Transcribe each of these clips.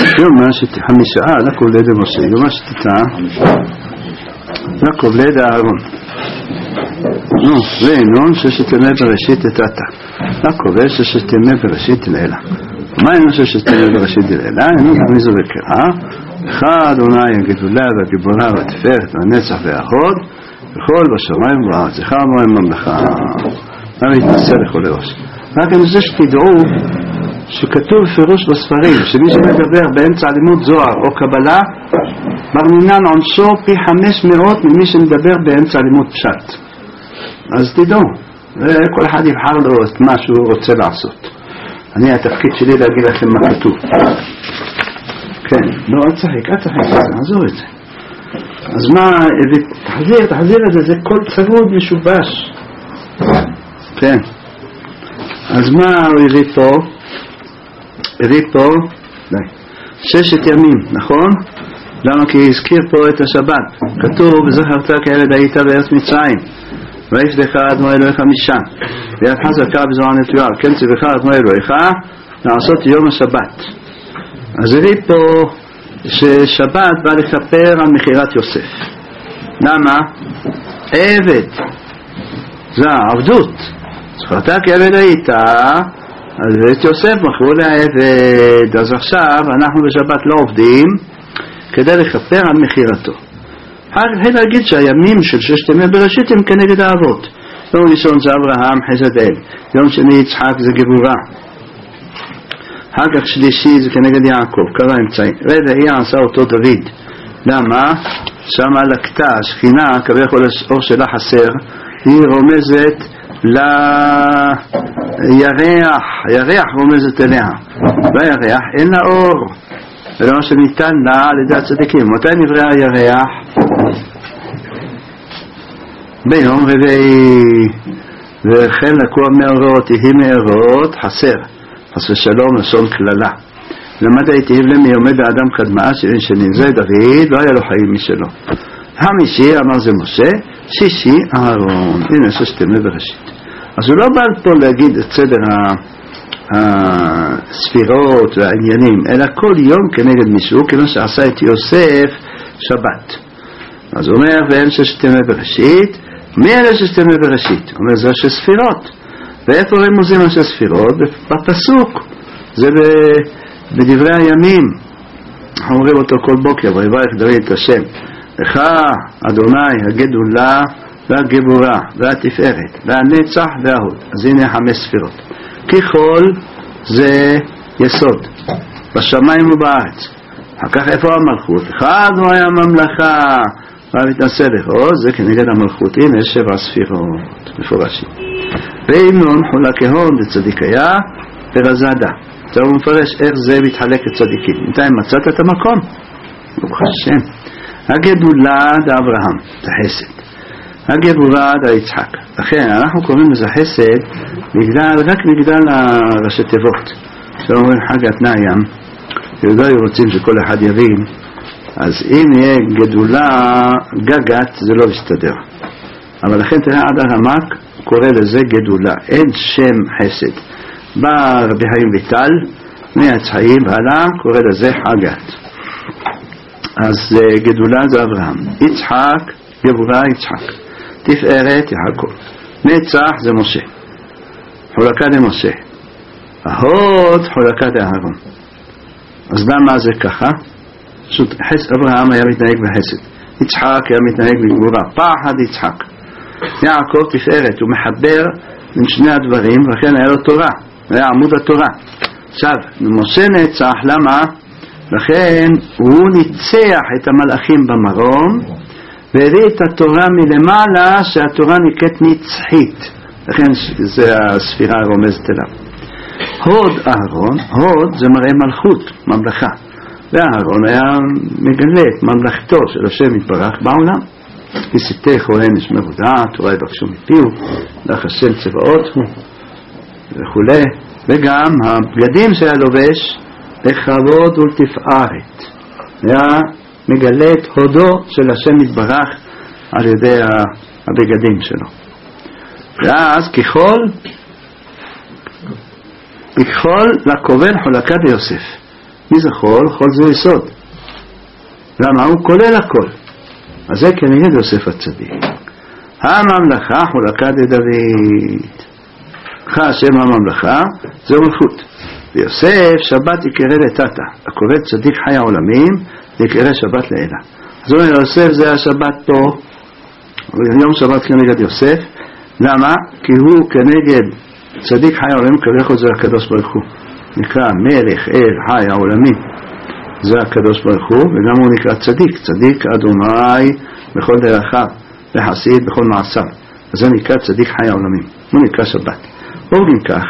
יום חמישה, נקוב ליד משה, יום השתתה, נקוב ליד אהרון. נו, ואינון ששתמה בראשית את עתה. נקוב ששתמה בראשית לילה. מה אינו ששתמה בראשית לילה? אינו מזו וקרא. אחד אוני הגדולה והגיבורה והתפארת והנצח וההוד, וכל בשמיים ובארץ. זכר מוהם ממלכה. מה מתנשא לכל ראש. רק אני רוצה שתדעו שכתוב בפירוש בספרים שמי שמדבר באמצע לימוד זוהר או קבלה ברמינן עונשו פי 500 ממי שמדבר באמצע לימוד פשט. אז תדעו, כל אחד יבחר לו את מה שהוא רוצה לעשות. אני התפקיד שלי להגיד לכם מה כתוב. כן, לא, אל תצחיק, עזור את זה. אז מה, תחזיר את זה, זה כל צרוד משובש. כן. אז מה הוא הביא פה? הביא פה 6 ימים, נכון? למה? כי הזכיר פה את השבת. כתוב, וזכרת כילד היית בארץ מצרים, ויפדך אדמו אלוהיך משם, ויד חזקה בזרוע נטויה, כן ציווך אדמו אלוהיך לעשות יום השבת. אז הביא פה ששבת בא לכפר על מכירת יוסף. למה? עבד, זה העבדות. זכרת כילד היית, אז את יוסף מכרו לעבד. אז עכשיו אנחנו בשבת לא עובדים כדי לכפר על מכירתו. אחרי להגיד שהימים של 6 ימי בראשית הם כנגד האבות. יום ראשון זה אברהם חסד אל, יום שני יצחק זה גבורה, אחר כך שלישי זה כנגד יעקב, קרא אמצעי. רביעי עשה אותו דוד. למה? שמה לקטה השכינה כביכול האור שלה חסר, היא רומזת לירח, ירח רומזת אליה, והירח אין לה אור, ולא מה שניתן לה על ידי הצדיקים. מתי נברא הירח? ביום רביעי. וכן לקוע מאורות, יהי מאורות חסר, חס ושלום לשון כללה. למד הייתי הבלם מיומד האדם קדמה 70 שנים. זה דוד, לא היה לו חיים משלו. חמישי אמר זה משה, שישי אהרון. הנה 6 ימי בראשית. אז הוא לא בא פה להגיד את סדר הספירות והעניינים, אלא כל יום כנגד מישהו, כמו שעשה את יוסף שבת. אז הוא אומר, ואין 6 ימי בראשית. מי אלה 6 ימי בראשית? הוא אומר, זה 6 ספירות. ואיפה רמוזים 6 ספירות? בפסוק. זה בדברי הימים. אנחנו אומרים אותו כל בוקר, ויברך דוד את השם. לך, אדוני, הגדולה והגבורה והתפארת והנצח וההוד. אז הנה 5 ספירות. ככל זה יסוד בשמיים ובארץ. אחר כך איפה המלכות? אחד הוא היה ממלכה והמתנשא לכו, זה כנגד המלכות. הנה 7 ספירות מפורשים. ואמנון חולק ההון לצדיק היה ורזדה. עכשיו הוא מפרש איך זה מתחלק לצדיקים. בינתיים מצאת את המקום, ברוך השם. הגדולה זה אברהם, זה חסד. הגבורה זה יצחק. לכן אנחנו קוראים לזה חסד רק בגלל הראשי תיבות. שאומרים חג התנאים, יהודי רוצים שכל אחד יבין, אז אם יהיה גדולה גגת זה לא מסתדר. אבל לכן תראה עד הרמק קורא לזה גדולה, אין שם חסד. בא רבי חיים ויטל מהצחיים והלאה קורא לזה חגת. אז גדולה זה אברהם, יצחק גבורה יצחק, תפארת יעקב, נצח זה משה, חולקה למשה, ההוד חולקה לאהרון. אז למה זה ככה? פשוט אברהם היה מתנהג בחסד, יצחק היה מתנהג בגבורה, פחד יצחק. יעקב תפארת, הוא מחבר בין שני הדברים, ולכן היה לו תורה, היה עמוד התורה. עכשיו משה נצח, למה? לכן הוא ניצח את המלאכים במרום והביא את התורה מלמעלה, שהתורה נקראת נצחית, לכן זה הספירה הרומזת אליו. הוד אהרון, הוד זה מראה מלכות, ממלכה, ואהרון היה מגלה את ממלכתו של השם יתברך בעולם. כסיתך או אנש מרודה, תורה יבקשו מפיהו, לך השם צבאות הוא וכו'. וגם הבגדים שהיה לובש לכבוד ולתפארת, היה מגלה את הודו של השם יתברך על ידי הבגדים שלו. ואז ככל לקובל חולקה ליוסף, מי זה חול? חול זה יסוד. למה? הוא כולל הכל. אז זה כנגד יוסף הצדיק. הממלכה חולקה לדוד. השם הממלכה זה מלכות. ויוסף שבת יקרא לטאטה. הכובד צדיק חי העולמים יקרא שבת לאלה. אז הוא אומר יוסף זה השבת פה. יום שבת כנגד יוסף. למה? כי הוא כנגד צדיק חי העולמים כביכול זה הקדוש ברוך הוא. נקרא מלך אל חי העולמים. זה הקדוש ברוך הוא, וגם הוא נקרא צדיק. צדיק אדוני בכל דרכיו, וחסיד בכל מעשיו. אז זה נקרא צדיק חי העולמים. הוא נקרא שבת. ובגין כך,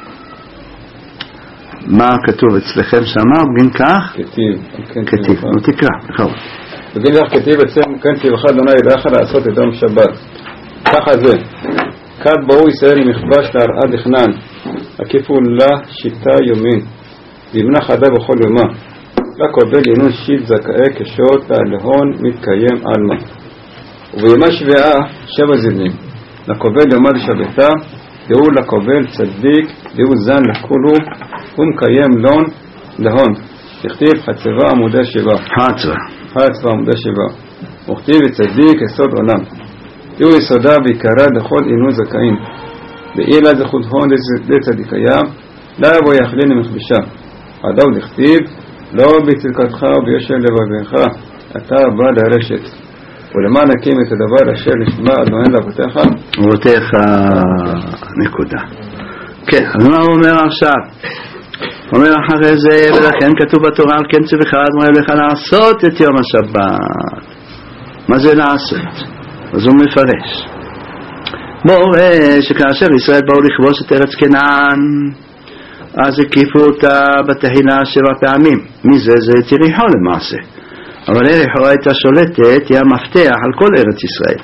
מה כתוב אצלכם שמה? ובגין כך? כתיב. נו תקרא, נכון. בגין כך כתיב אצלם, כן תבחר אדוני אליך לעשות את יום שבת. ככה זה. כד באו ישראל למכבש להרעה דכנן. הקיפו לה שיטה יומין. וימנה חדה בכל יומה. לקובל ינון שיט זכאי כשות להלהון מתקיים עלמה. ובימה שביעה 7 זינים. לקובל יומה דשבתה. דהו לקובל צדיק, דהו זן לכולו, ומקיים לון להון. תכתיב חצבה עמודי 7. חצבה עמודי 7. וכתיב צדיק יסוד עולם. דהו יסודה ויקרא לכל עינו זכאים. ואילה זכות הון לצדיקיה, לא יבוא יחלין למכבשה. עדו לכתיב, לא בצדקתך וביושר לבביך, אתה בא לרשת. ולמען נקים את הדבר אשר לשמה אדוני לאבותיך. אבותיך נקודה. כן, אז מה הוא אומר עכשיו? הוא אומר אחרי זה, ולכן כתוב בתורה על כן ציווך אדוני לך לעשות את יום השבת. מה זה לעשות? אז הוא מפרש. בואו רואה שכאשר ישראל באו לכבוש את ארץ כנען, אז הקיפו אותה בתחילה 7 פעמים. מזה זה את יריחו למעשה. אבל יריחו הייתה שולטת, היא המפתח על כל ארץ ישראל.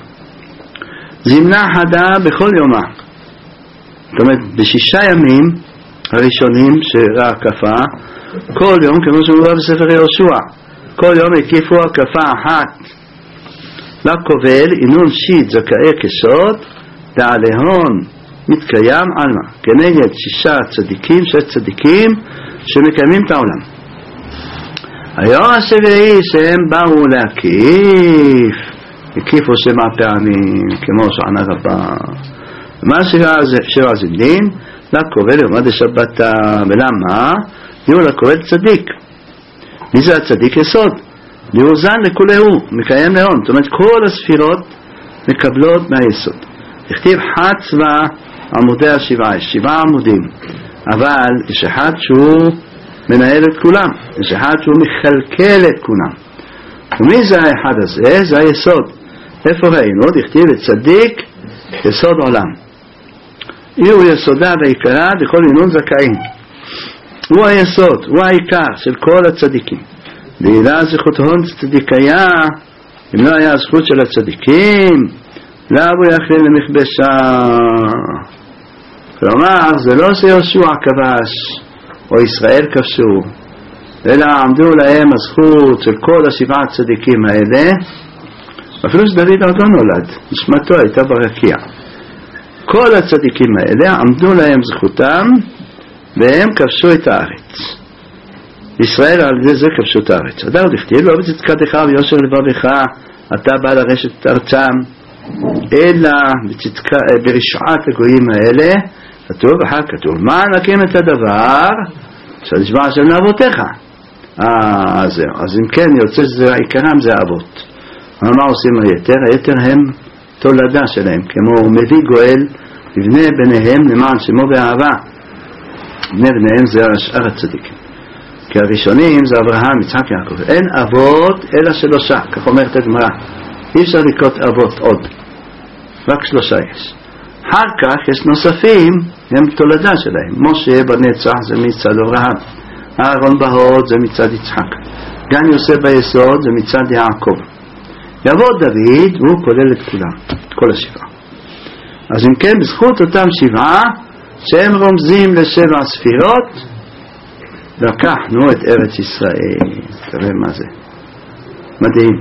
זמנה חדה בכל יומה. זאת אומרת, ב6 ימים הראשונים של ההקפה, כל יום, כמו שמובא בספר יהושע, כל יום הקיפו הקפה אחת. לקובל, אינון שיט זכאי כסוד, דעליהון מתקיים עלמה. כנגד 6 צדיקים שמקיימים את העולם. היום השביעי שהם באו להקיף, הקיפו 7 פעמים, כמו שענה רבה. מה 7 זמנים? לקובל יום עד השבתה. ולמה? יהיו לקובל צדיק. מי זה הצדיק? יסוד. יהיו זן לכולהו, מקיים להון. זאת אומרת, כל הספירות מקבלות מהיסוד. הכתיב חצבה עמודי 7 עמודים. אבל יש אחד שהוא מנהל את כולם, יש אחד שהוא מחלקל את כולם. ומי זה האחד הזה? זה היסוד. איפה ראינו? הכתיב את צדיק יסוד עולם. הוא יסודה ויקרה בכל עינון זכאים. הוא היסוד, הוא העיקר של כל הצדיקים. ואילה זכות הון צדיקיה, אם לא היה הזכות של הצדיקים, לא הוא יכלין למכבשה. כלומר, זה לא שיהושע כבש או ישראל כבשו, אלא עמדו להם הזכות של כל 7 הצדיקים האלה. אפילו שדוד עוד לא נולד, נשמתו הייתה ברקיע. כל הצדיקים האלה עמדו להם זכותם, והם כבשו את הארץ. ישראל על ידי זה כבשו את הארץ. אדם לכתיב, לא בצדקתך ויושר לבביך אתה בא לרשת את ארצם, אלא ברשעת הגויים האלה. כתוב, אחר כתוב, מה נקים את הדבר שנשבע השם לאבותיך. אז אם כן יוצא שזה עיקרם זה אבות. מה עושים היתר? היתר הם תולדה שלהם, כמו מביא גואל לבני בניהם למען שמו באהבה. בני בניהם זה שאר הצדיקים, כי הראשונים זה אברהם, יצחק, יעקב. אין אבות אלא 3, כך אומרת הגמרא. אי אפשר לקרות אבות עוד, רק 3 יש. אחר כך יש נוספים, הם תולדה שלהם. משה בנצח זה מצד אברהם, אהרון בהוד זה מצד יצחק, גן יוסף ביסוד זה מצד יעקב. יבוא דוד והוא כולל את כולם, את כל 7. אז אם כן, בזכות אותם 7 שהם רומזים ל7 ספירות, לקחנו את ארץ ישראל. תראה מה זה מדהים.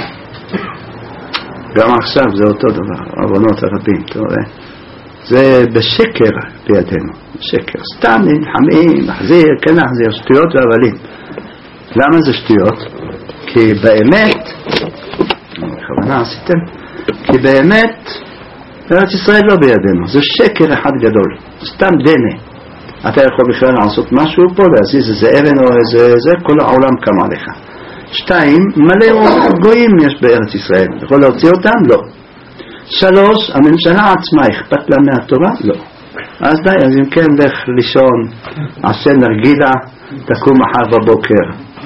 גם עכשיו זה אותו דבר, עוונות הרבים, תראה, זה בשקר בידינו, שקר, סתם נלחמים, נחזיר, כן נחזיר, שטויות והבלים. למה זה שטויות? כי באמת, בכוונה עשיתם, כי באמת ארץ ישראל לא בידינו, זה שקר אחד גדול, סתם דמה. אתה יכול בכלל לעשות משהו פה, להזיז איזה אבן או איזה זה, כל העולם קם עליך. 2, מלא גויים יש בארץ ישראל, יכול להוציא אותם? לא. 3, הממשלה עצמה אכפת לה מהתורה? לא. אז די, אז אם כן לך לישון, עשה נרגילה, תקום מחר בבוקר.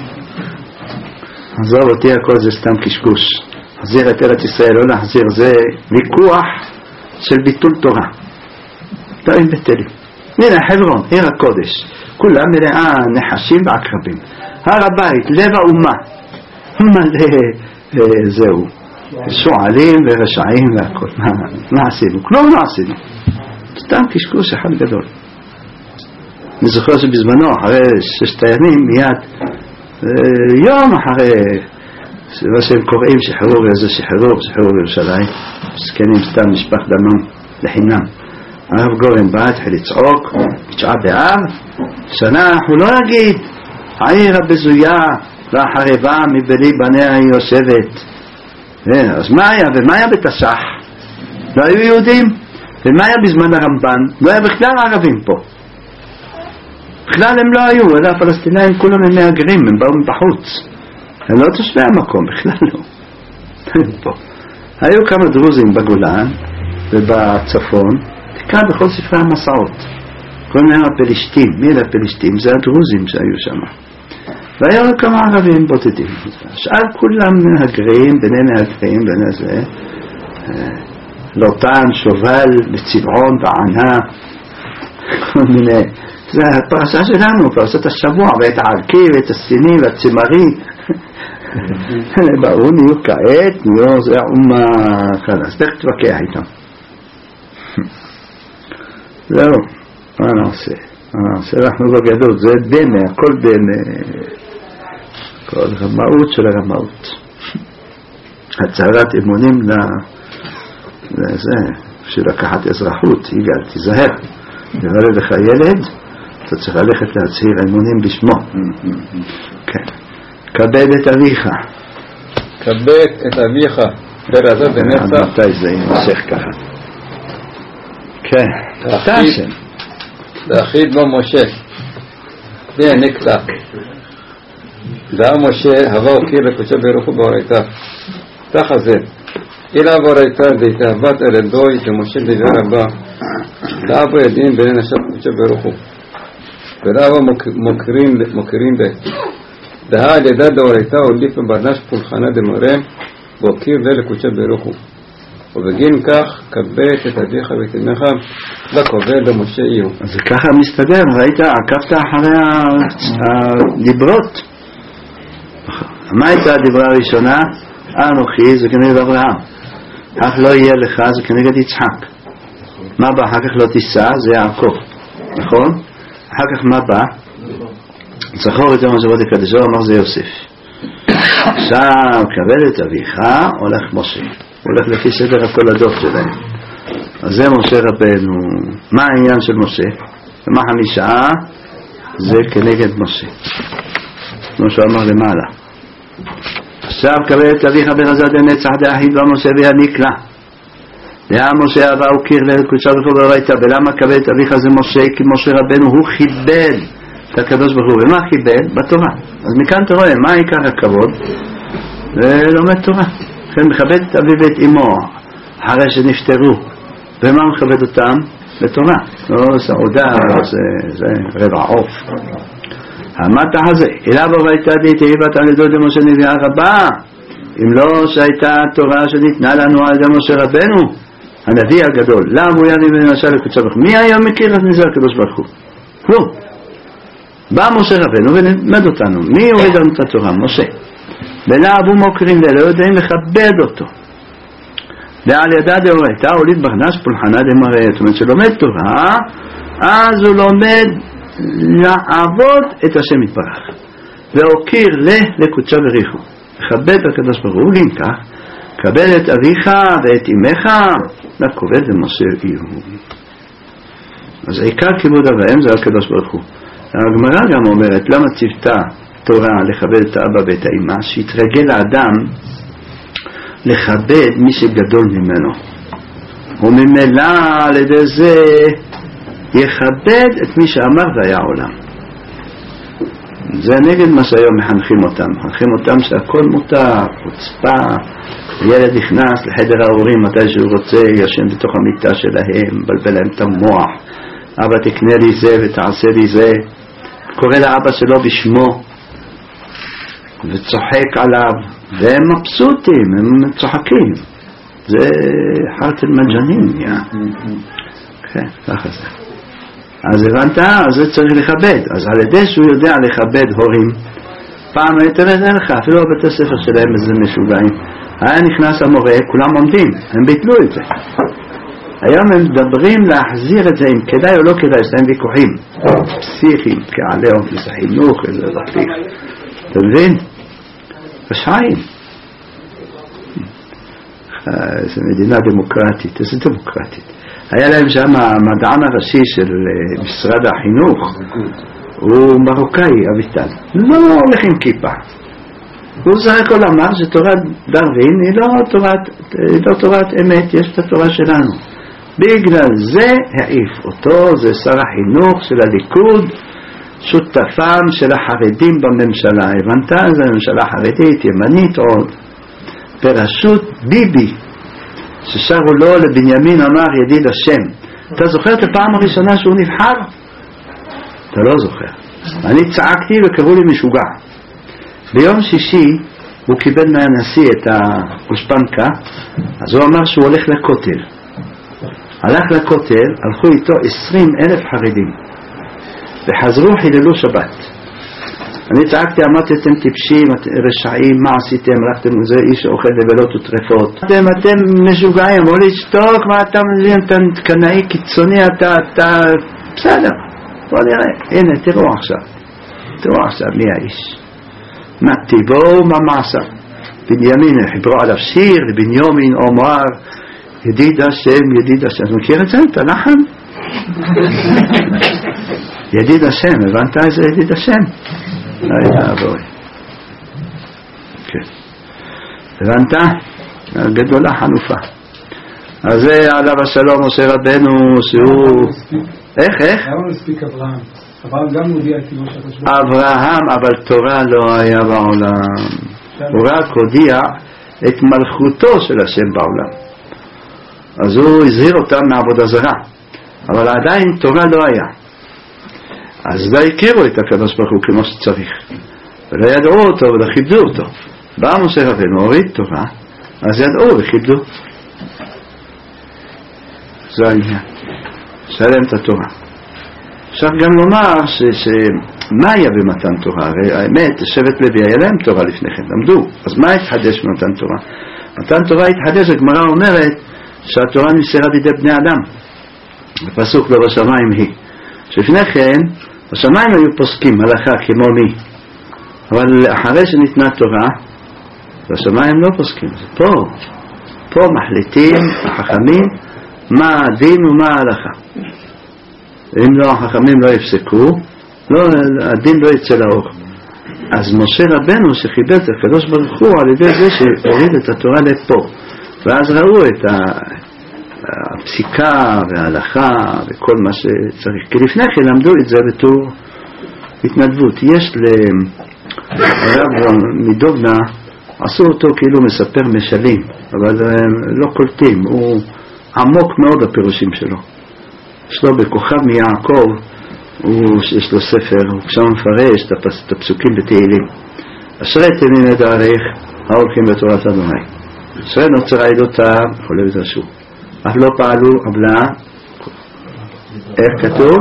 עזוב אותי, הכל זה סתם קשקוש. להחזיר את ארץ ישראל, לא להחזיר, זה ויכוח של ביטול תורה. דברים בטלים. הנה חברון, עיר הקודש, כולה מלאה נחשים ועקרבים. הר הבית, לב האומה, מלא זהו, שועלים ורשעים והכל. מה עשינו? כלום לא עשינו. סתם קשקוש אחד גדול. אני זוכר שבזמנו, אחרי 6 הימים, מיד, יום אחרי, מה שהם קוראים שחרור, איזה שחרור בירושלים, סכנים סתם נשפך דמם לחינם. הרב גורן בא, התחיל לצעוק, 9 באב, שנה אנחנו לא נגיד, העיר הבזויה והחרבה מבלי בניה היא יושבת. אז מה היה? ומה היה בתש"ח? לא היו יהודים? ומה היה בזמן הרמב"ן? לא היה בכלל ערבים פה. בכלל הם לא היו, אלא הפלסטינאים כולם הם מהגרים, הם באו מבחוץ. הם לא תושבי המקום, בכלל לא. פה. היו כמה דרוזים בגולן ובצפון, תקרא בכל ספרי המסעות. כל מיני הפלישתים, מי אלה הפלישתים? זה הדרוזים שהיו שם. והיו כמה ערבים בודדים. שאר כולם מהגרים, בני מהגרים, בני זה. לוטן, שובל, בצבעון, בענה, כל מיני. זה הפרשה שלנו, פרשת השבוע, ואת הערכי, ואת הסיני, והצמרי. באו, נהיו כעת, נהיו, זה אומה חדש. תכף תווכח איתם. זהו, מה נעשה? אנחנו בגדול, זה דמה, הכל דמה. כל רמאות של הרמאות. הצהרת אמונים לזה, שלקחת אזרחות, יגאל, תיזהר. נראה לך ילד, אתה צריך ללכת להצהיר אמונים בשמו. כן. כבד את אביך. כבד את אביך, ברזה בנצח. מתי זה יימשך ככה? כן. להחיד לו משה. והעניק לה. דעה משה, הווה הוקיר לקודשו ברוך הוא בהורייתא. תחת זה. אילה בהורייתא דהתאהבת אל אלדוי למשה דבר רבה. דעה בו ידעים בין נשת קודשו ברוך הוא. ודעה בו מוכרים בה. דעה על ידה דהורייתא הוליף בברנש פולחנה דמורה. והוקיר לה לקודשו ברוך הוא. ובגין כך כבד את אביך ואת אמך וקובע למשה יהיו. אז ככה מסתדר, ראית, עקבת אחרי הדיברות. מה הייתה הדיברה הראשונה? אנוכי זה כנגד אברהם, אך לא יהיה לך זה כנגד יצחק. מה בא? אחר כך לא תישא, זה יעקב, נכון? אחר כך מה בא? זכור את יום הזבות הקדשו, אמר זה יוסף. עכשיו כבד את אביך, הולך משה, הולך לפי סדר התולדות שלהם. אז זה משה רבנו. מה העניין של משה? ומה 5? זה כנגד משה, כמו שהוא אמר למעלה. עכשיו כבד את אביך ברזה דנצח דאחיד ומשה ויעניק לה. דעה משה אהבה וקיר לקודשו ברוך הוא בהורייתא. ולמה כבד את אביך זה משה? כי משה רבנו הוא חיבל את הקדוש ברוך הוא. ומה חיבל? בתורה. אז מכאן אתה רואה מה עיקר הכבוד? ולומד תורה. לכן מכבד את אביו ואת אמו אחרי שנפטרו. ומה מכבד אותם? בתורה. לא סעודה, זה רבע עוף. המטח הזה, אליו הורייתא דהתאהבת על ידו דמשה נביאה רבה. אם לא שהייתה התורה שניתנה לנו על ידי משה רבנו, הנביא הגדול, למה הוא יניב ונשא לקודשו ברוך הוא? מי היום מכיר את מזה הקדוש ברוך הוא? כלום. בא משה רבנו ולמד אותנו. מי הוריד לנו את התורה? משה. ולאבו מוקרים ולא יודעים לכבד אותו. ועל ידה דהורייתא הוליד ברנש פולחנה דמורה. זאת אומרת שלומד תורה, אז הוא לומד לעבוד את השם יתברך והוקיר לקודשו בריך הוא, לכבד את הקדוש ברוך הוא. אם כך כבד את אביך ואת אמך וכובד למשה יהיו. אז עיקר כיבוד אביהם זה הקדוש ברוך הוא. הגמרא גם אומרת למה ציוותה התורה, לכבד את האבא ואת האמא, שיתרגל האדם לכבד מי שגדול ממנו, וממילא על ידי זה יכבד את מי שאמר והיה עולם. זה נגד מה שהיום מחנכים אותם שהכל מותר, חוצפה, ילד נכנס לחדר ההורים מתי שהוא רוצה, ישן בתוך המיטה שלהם, מבלבל להם את המוח, אבא תקנה לי זה ותעשה לי זה, קורא לאבא שלו בשמו וצוחק עליו, והם מבסוטים, הם צוחקים. זה חרט אל-מג'נין, כן, ככה זה. אז הבנת, אז זה צריך לכבד. אז על ידי שהוא יודע לכבד הורים, פעם תראה לך, אפילו בבית הספר שלהם איזה משוגעים, היה נכנס המורה, כולם עומדים, הם ביטלו את זה. היום הם מדברים להחזיר את זה, אם כדאי או לא כדאי, יש להם ויכוחים פסיכיים, כעליהם, איזה חינוך, איזה רפיק. אתה מבין? רשעים. איזו מדינה דמוקרטית, איזו דמוקרטית. היה להם שם המדען הראשי של משרד החינוך, הוא מרוקאי, אביטל. לא הולך עם כיפה. הוא זרק הכל אמר שתורת דרווין היא לא תורת אמת, יש את התורה שלנו. בגלל זה העיף אותו, זה שר החינוך של הליכוד, שותפם של החרדים בממשלה. הבנת? זה ממשלה חרדית, ימנית עוד, בראשות ביבי, ששרו לו לבנימין אמר ידיד השם. אתה זוכר את הפעם הראשונה שהוא נבחר? אתה לא זוכר. אני צעקתי וקראו לי משוגע. ביום שישי הוא קיבל מהנשיא את הגושפנקה, אז הוא אמר שהוא הולך לכותל. הלך לכותל, הלכו איתו 20,000 חרדים וחזרו, חיללו שבת. אני צעקתי, אמרתי, אתם טיפשים, רשעים, מה עשיתם? הלכתם לזה איש אוכל לבלות וטרפות, אתם משוגעים, אמרו לי, שתוק, מה אתה מבין, אתה קנאי קיצוני, אתה בסדר, בוא נראה. הנה, תראו עכשיו מי האיש, מה טיבו, מה מעשה. בנימין, חיברו עליו שיר, לבנימין אומר ידיד השם, אתה מכיר את זה? אתה נחם? ידיד השם, הבנת איזה ידיד השם? כן. הבנת? גדולה חנופה. אז זה עליו השלום משה רבנו שהוא... איך? למה לא הספיק אברהם? אברהם גם הודיע את תימו שהקדוש ברוך הוא. אברהם, אבל תורה לא היה בעולם. הוא רק הודיע את מלכותו של השם בעולם. אז הוא הזהיר אותם מעבודה זרה, אבל עדיין תורה לא היה. אז לא הכירו את הקדוש ברוך הוא כמו שצריך, ולא ידעו אותו ולא כיבדו אותו. בא משה רבנו, הוריד תורה, אז ידעו וכיבדו. זה העניין, שלם את התורה. אפשר גם לומר מה היה במתן תורה? הרי האמת, שבט לוי היה להם תורה לפני כן, למדו. אז מה התחדש במתן תורה? מתן תורה התחדש, הגמרא אומרת שהתורה נמסרה בידי בני אדם. בפסוק לא בשמיים היא. שלפני כן, בשמיים היו פוסקים הלכה כמו מי. אבל אחרי שניתנה תורה, בשמיים לא פוסקים. פה מחליטים החכמים מה הדין ומה ההלכה. אם לא, החכמים לא יפסקו, הדין לא יצא לאור. אז משה רבנו שחיבר את הקדוש ברוך הוא על ידי זה שהוריד את התורה לפה. ואז ראו את הפסיקה וההלכה וכל מה שצריך. כי לפני כן למדו את זה בתור התנדבות. יש לרב מדובנה, עשו אותו כאילו מספר משלים, אבל לא קולטים, הוא עמוק מאוד הפירושים שלו. יש לו בכוכב מיעקב, יש לו ספר, הוא שם מפרש את הפסוקים בתהילים. אשרי תמים ידערך ההולכים בתורת אדוני, אשרי נוצרה עדותה וכו' ודרשו, אף לא פעלו עוולה. איך כתוב?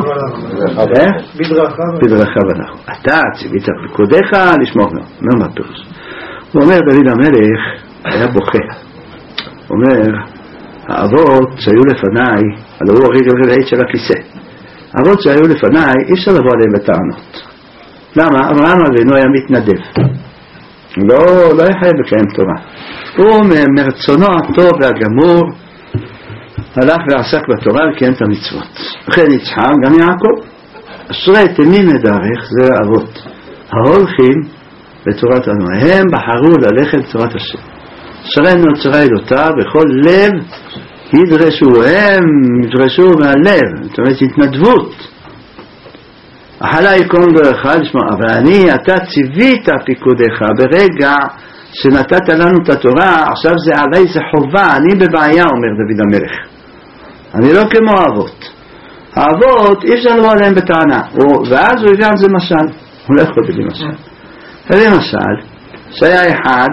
בדרכיו הלכו. אתה ציווית פקודיך לשמור לו. מה הפירוש? הוא אומר, דוד המלך היה בוכה. הוא אומר, האבות שהיו לפניי, הלא הוא הרי גלגלעית של הכיסא, האבות שהיו לפניי אי אפשר לבוא עליהם בטענות. למה? אברהם אבינו היה מתנדב, לא יחייב לקיים תורה. הוא מרצונו הטוב והגמור הלך ועסק בתורה וקיים את המצוות. לכן יצחק, גם יעקב, אשרי תמים ידערך, זה אבות. ההולכים לתורת אדוני, הם בחרו ללכת לתורת השם. אשרינו יוצרי עדותיו בכל לב ידרשו, הם ידרשו מהלב, זאת אומרת התנדבות. החלה יקום דרך לשמוע, אבל אתה ציווית פיקודך ברגע שנתת לנו את התורה, עכשיו זה עליי, זה חובה, אני בבעיה, אומר דוד המלך. אני לא כמו האבות. האבות אי אפשר לבוא עליהם בטענה, ואז הוא הביא על זה משל, הוא לא יכול להביא משל. הביא משל שהיה אחד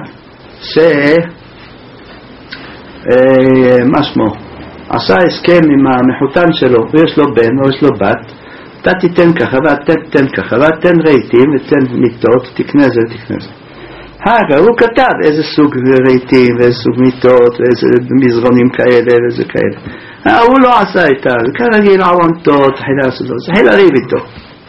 מה שמו, עשה הסכם עם המחותן שלו, ויש לו בן או יש לו בת, אתה תיתן ככה ואתה תיתן ככה ואתן רהיטים ותן מיטות, תקנה זה ותקנה זה. הוא כתב איזה סוג רהיטים ואיזה סוג מיטות ואיזה מזרונים כאלה ואיזה כאלה. הוא לא עשה איתה, כרגיל עוונתות, התחיל לריב איתו.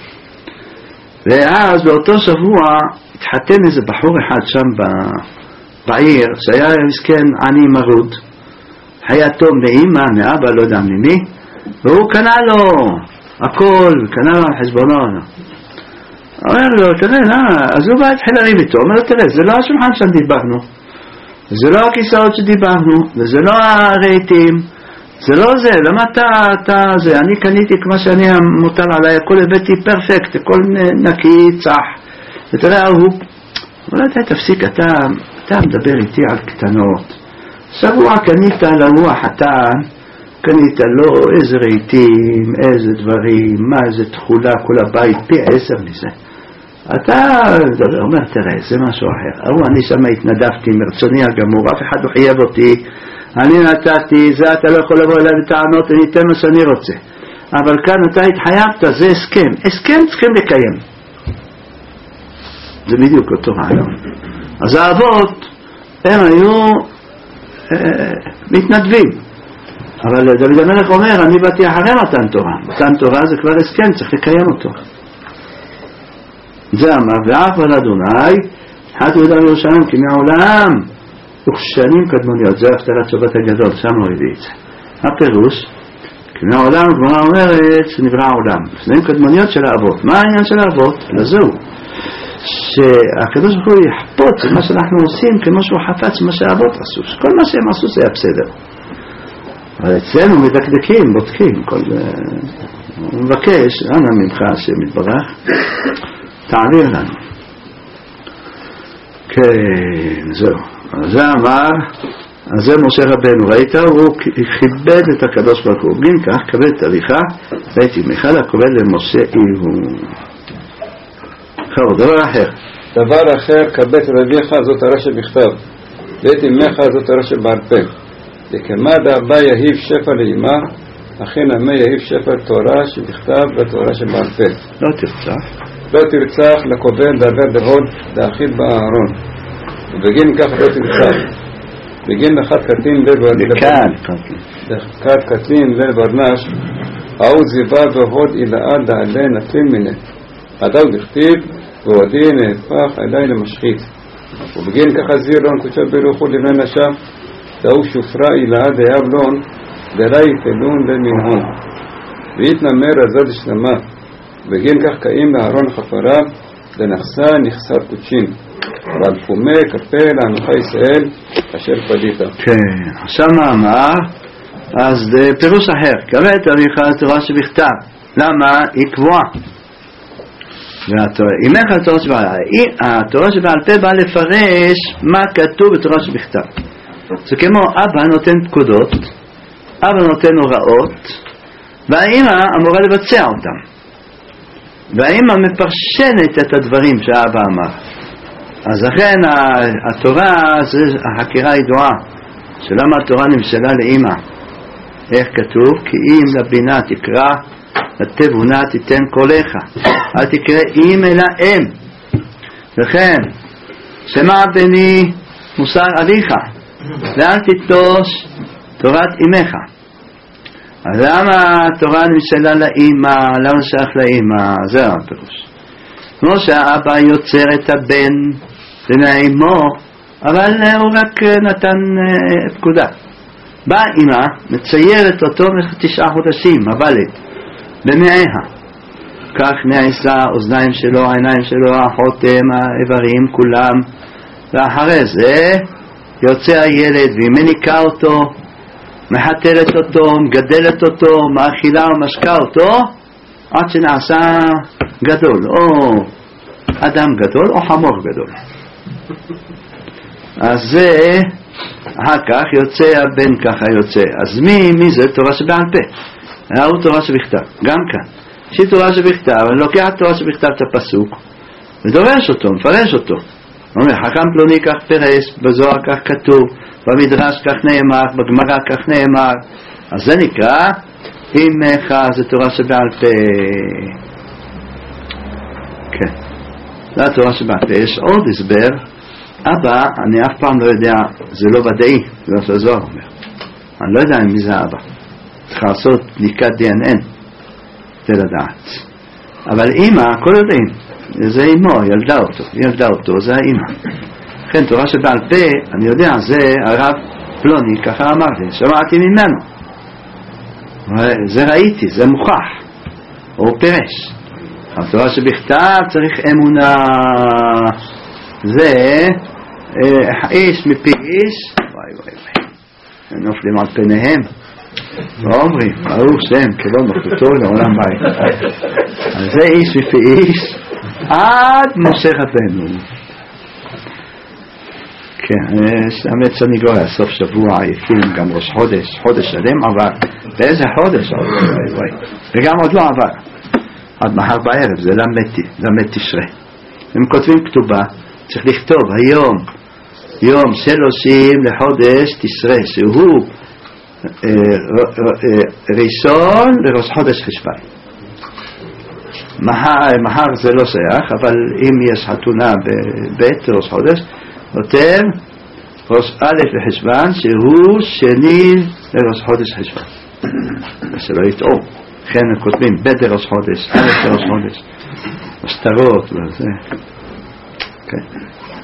ואז באותו שבוע התחתן איזה בחור אחד שם בעיר, שהיה מסכן עני מרוד, היה טוב מאמא, מאבא, לא יודע ממי, והוא קנה לו הכל, קנה לו על חשבונו. אומר לו, תראה, אז הוא בא התחיל לריב איתו, אומר לו, תראה, זה לא השולחן שדיברנו, זה לא הכיסאות שדיברנו, וזה לא הרהיטים, זה לא זה, למה אתה זה, אני קניתי כמו שאני מותר עליי, הכל הבאתי פרפקט, הכל נקי, צח, ותראה, הוא אומר, תפסיק, אתה מדבר איתי על קטנות, שבוע קנית להוא החתן, קנית לו איזה רהיטים, איזה דברים, מה איזה תחולה, כל הבית, פי 10 מזה. אתה אומר, תראה, זה משהו אחר. אני שם התנדבתי מרצוני הגמור, אף אחד לא חייב אותי, אני נתתי, זה אתה לא יכול לבוא אליי בטענות, אני אתן מה שאני רוצה. אבל כאן אתה התחייבת, זה הסכם. הסכם צריכים לקיים. זה בדיוק אותו רעיון. אז האבות, הם היו מתנדבים. אבל דוד המלך אומר, אני באתי אחרי מתן תורה. מתן תורה זה כבר הסכם, צריך לקיים אותו. זה אמר, ואף על אדוני, חד יהודה וירושלים, כי מהעולם, וכשנים קדמוניות, זה הפטרת שבת הגדול, שם הוא הביא את זה. הפירוש, כי מהעולם, הגמרא אומרת, שנברא העולם. שנים קדמוניות של האבות. מה העניין של האבות? אלא זהו. שהקדוש ברוך הוא יחפוץ מה שאנחנו עושים כמו שהוא חפץ מה שהאבות עשו, שכל מה שהם עשו זה היה בסדר. אבל אצלנו מדקדקים, בודקים, הוא מבקש, אנא ממך השם יתברך, תעביר לנו. כן, זהו. אז זה אמר, אז זה משה רבנו, ראית? הוא כיבד את הקדוש ברוך הוא. אומרים כך, כבד את אביך, ראיתי מיכל הכובד למשה איהו. דבר אחר. דבר אחר, כבד את אביך, זאת תורה שבכתב. ואת אמך, זאת תורה שבעל פה. וכמה דאבא יהיב שפע לאמא, אכן אמא יהיב שפע תורה שבכתב ותורה שבעל פה. לא תרצח. לא תרצח לכובד דבר דהוד דאחיד בארון. ובגין כך לא תרצח. בגין לחת קטין לחת קטין לברנש, אהו זיבה והוד אילאה דעלה נתין מיני. הדאו דכתיב ועודי נהפך אליי למשחית. ובגין כך הזיר לון קודשת ברוך הוא לבן נשם, דאו שופרה אילאה דיאבלון דלי תלון למנהון. והתנמר הזד שלמה. בגין כך קאים לארון חפריו לנחסה נכסת קודשין. ועל פומי כפל עמך ישראל אשר פדית. כן, עכשיו מה אמר? אז פירוש אחר, כבד את אביך התורה שבכתב. למה? היא קבועה. אמך התורה שבעל פה באה לפרש מה כתוב בתורה שבכתב. זה כמו אבא נותן פקודות, אבא נותן הוראות, והאמא אמורה לבצע אותם. והאמא מפרשנת את הדברים שהאבא אמר. אז לכן התורה זה החקירה הידועה, שלמה התורה נמסלה לאמא. איך כתוב? כי אם לבינה תקרא, לתבונה תיתן קולך, אל תקרא אם אלא אם. לכן שמע בני מוסר אביך ואל תתלוש תורת אמך. אז למה התורה נמסלה לאמא? למה שייך לאמא? זה הפירוש. כמו שהאבא יוצר את הבן לנעימו, אבל הוא רק נתן פקודה. באה אמא מציירת אותו 9 חודשים, אבל במעיה. כך נעשה אוזניים שלו, העיניים שלו, החותם, האיברים כולם, ואחרי זה יוצא הילד והיא מניקה אותו, מחתלת אותו, מגדלת אותו, מאכילה ומשקה אותו עד שנעשה גדול, או אדם גדול או חמור גדול. אז זה אחר כך יוצא הבן, ככה יוצא. אז מי זה? תורה שבעל פה. הוא תורה שבכתב, גם כאן שהיא תורה שבכתב, אני לוקח תורה שבכתב את הפסוק ודורש אותו, מפרש אותו, אומר חכם פלוני כך פרש, בזוהר כך כתוב, במדרש כך נאמר, בגמרא כך נאמר. אז זה נקרא אמך, זה תורה שבעל פה. כן, זה התורה שבעל פה. יש עוד הסבר, אבא, אני אף פעם לא יודע, זה לא ודאי, זה לא שזוהר אומר, אני לא יודע מי זה אבא, צריך לעשות בדיקת DNA כדי לדעת. אבל אמא, הכל יודעים, זה אמו, ילדה אותו, זה האמא. לכן תורה שבעל פה, אני יודע, זה הרב פלוני, ככה אמרתי, שמעתי ממנו, זה ראיתי, זה מוכח, הוא פירש. התורה שבכתב צריך אמונה, זה איש מפי איש, וואי נופלים על פניהם ואומרים ברוך שם כלא נוחתו לעולם בית. אז זה איש מפי איש עד משה רבנו. כן, האמת סניגוריה, סוף שבוע עייפים, גם ראש חודש שלם עבר. באיזה חודש? וגם עוד לא עבר, עד מחר בערב, זה למד תשרה. הם כותבים כתובה, צריך לכתוב היום יום 30 לחודש תשרה, שהוא ראשון לראש חודש חשבן. מחר זה לא שייך, אבל אם יש חתונה בבית ראש חודש, נותן ראש א' לחשבן שהוא שני לראש חודש חשבן, שלא יטעו. לכן הם כותבים בית לראש חודש, א' לראש חודש, השטרות וזה. כן.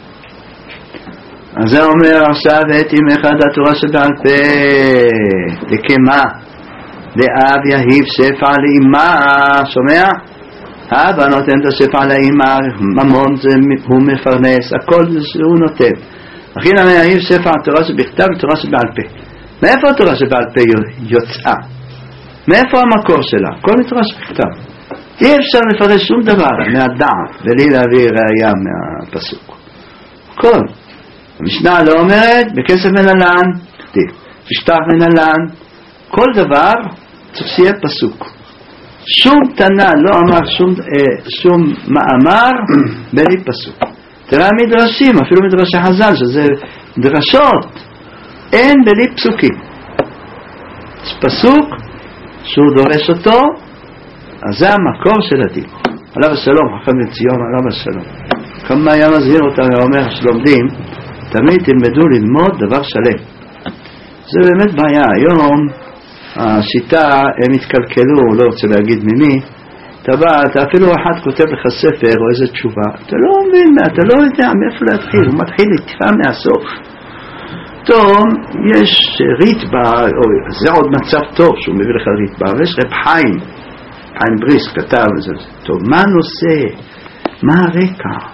אז זה אומר עכשיו את עם אחד התורה שבעל פה דקמה דאב יהיב ספר לאמא, שומע? האבא נותן את הספר לאמא, ממון זה הוא מפרנס, הכל זה שהוא נותן. אחי נמי יהיב ספר התורה שבכתב ותורה שבעל פה. מאיפה התורה שבעל פה יוצאה? מאיפה המקור שלה? כל מתורה שבכתב. אי אפשר לפרש שום דבר מהדעת בלי להביא ראייה מהפסוק. כל המשנה לא אומרת בכסף מנהלן, פשטח מנהלן, כל דבר צריך שיהיה פסוק. שום תנא לא אמר שום מאמר בלי פסוק. תראה מדרשים, אפילו מדרשי חז"ל, שזה דרשות, אין בלי פסוקים. יש פסוק שהוא דורש אותו, אז זה המקור של הדין. עליו השלום, חכם לציון, עליו השלום. כמה היה מזהיר אותה ואומר שלומדים, תמיד תלמדו ללמוד דבר שלם. זה באמת בעיה. היום השיטה, הם התקלקלו, לא רוצה להגיד ממי, אתה אפילו אחד כותב לך ספר או איזה תשובה, אתה לא מבין, אתה לא יודע מאיפה להתחיל, הוא מתחיל לתפעה מהסוף. טוב, יש ריטב"א, זה עוד מצב טוב שהוא מביא לך ריטב"א, ויש רב חיים בריסק כתב את זה. טוב, מה הנושא? מה הרקע?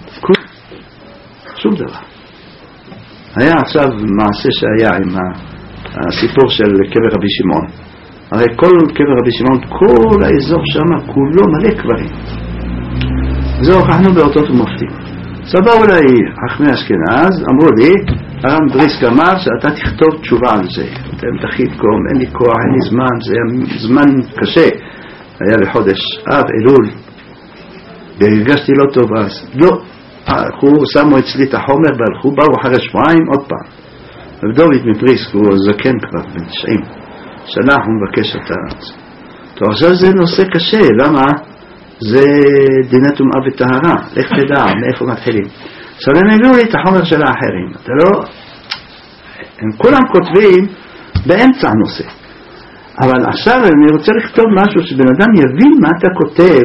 שום דבר. היה עכשיו מעשה שהיה עם הסיפור של קבר רבי שמעון. הרי כל קבר רבי שמעון, כל האזור שם כולו מלא קברים. זה הוכחנו באותות ומופתים. סבא אולי חכמי אשכנז אמרו לי, הרב בריסק אמר שאתה תכתוב תשובה על זה. אתם תחיל קום, אין לי כוח, אין לי זמן, זה זמן קשה. היה לחודש אב אלול, והרגשתי לא טוב אז. לא, שמו אצלי את החומר והלכו, באו אחרי שבועיים עוד פעם. ודוד מבריסק הוא זקן כבר, בן 90. שלח הוא מבקש את הארץ. טוב, עכשיו זה נושא קשה, למה? זה דיני טומאה וטהרה, איך תדע, מאיפה מתחילים? עכשיו הם הביאו לי את החומר של האחרים, אתה לא... הם כולם כותבים באמצע הנושא. אבל עכשיו אני רוצה לכתוב משהו שבן אדם יבין מה אתה כותב,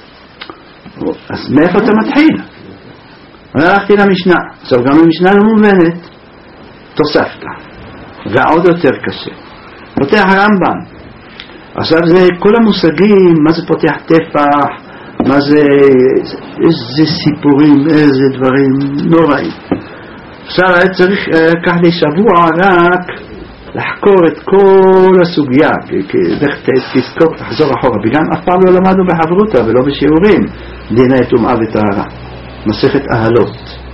אז מאיפה אתה מתחיל? אני הלכתי למשנה, עכשיו גם המשנה לא מובנת, תוספת, ועוד יותר קשה. פותח הרמב"ם, עכשיו זה כל המושגים, מה זה פותח טפח, מה זה, איזה סיפורים, איזה דברים נוראים. עכשיו היה צריך לקח לי שבוע רק לחקור את כל הסוגיה, תזכור, תחזור אחורה, וגם אף פעם לא למדנו בחברותה ולא בשיעורים דיני טומאה וטהרה, מסכת אהלות.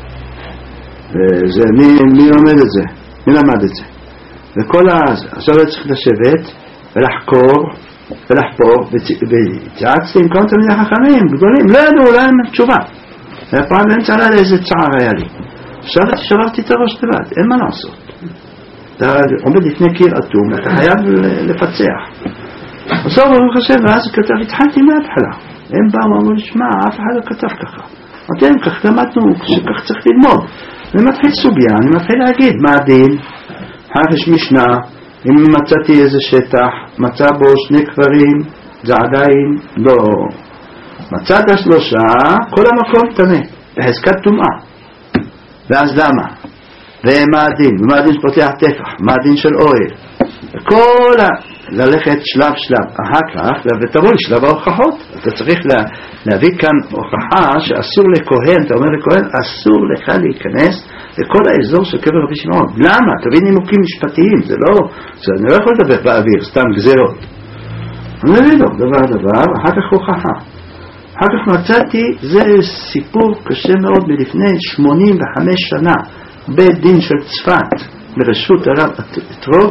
מי לומד את זה? מי למד את זה? וכל עכשיו היה צריך לשבת ולחקור ולחפור, והתייעצתי עם כל תלמידי חכמים גדולים, לא ידעו להם תשובה. פעם באמצע הלילה איזה צער היה לי. עכשיו שברתי את הראש לבד, אין מה לעשות. אתה עומד לפני קיר אטום, אתה חייב לפצח. בסוף הוא חושב, ואז כתב, התחלתי מההתחלה. הם באו ואמרו, שמע, אף אחד לא כתב ככה. אתם כך למדנו, שכך צריך ללמוד. אני מתחיל סוגיה, אני מתחיל להגיד, מה הדין? יש משנה, אם מצאתי איזה שטח, מצא בו 2 קברים, זה עדיין לא. מצאת 3, כל המקום תנה, בחזקת טומאה. ואז למה? ומה הדין? ומה הדין שפותח טפח? מה הדין של אוהל? וכל ללכת שלב שלב, אחר כך, ותבוא לשלב ההוכחות. אתה צריך להביא כאן הוכחה שאסור לכהן, אתה אומר לכהן, אסור לך להיכנס לכל האזור של קבר רבי שמעון. למה? תביא נימוקים משפטיים, זה לא, אני לא יכול לדבר באוויר, סתם גזירות. אני מביא לו דבר, אחר כך הוכחה. אחר כך מצאתי, זה סיפור קשה מאוד מלפני 85 שנה, בית דין של צפת, ברשות הרב אתרוג,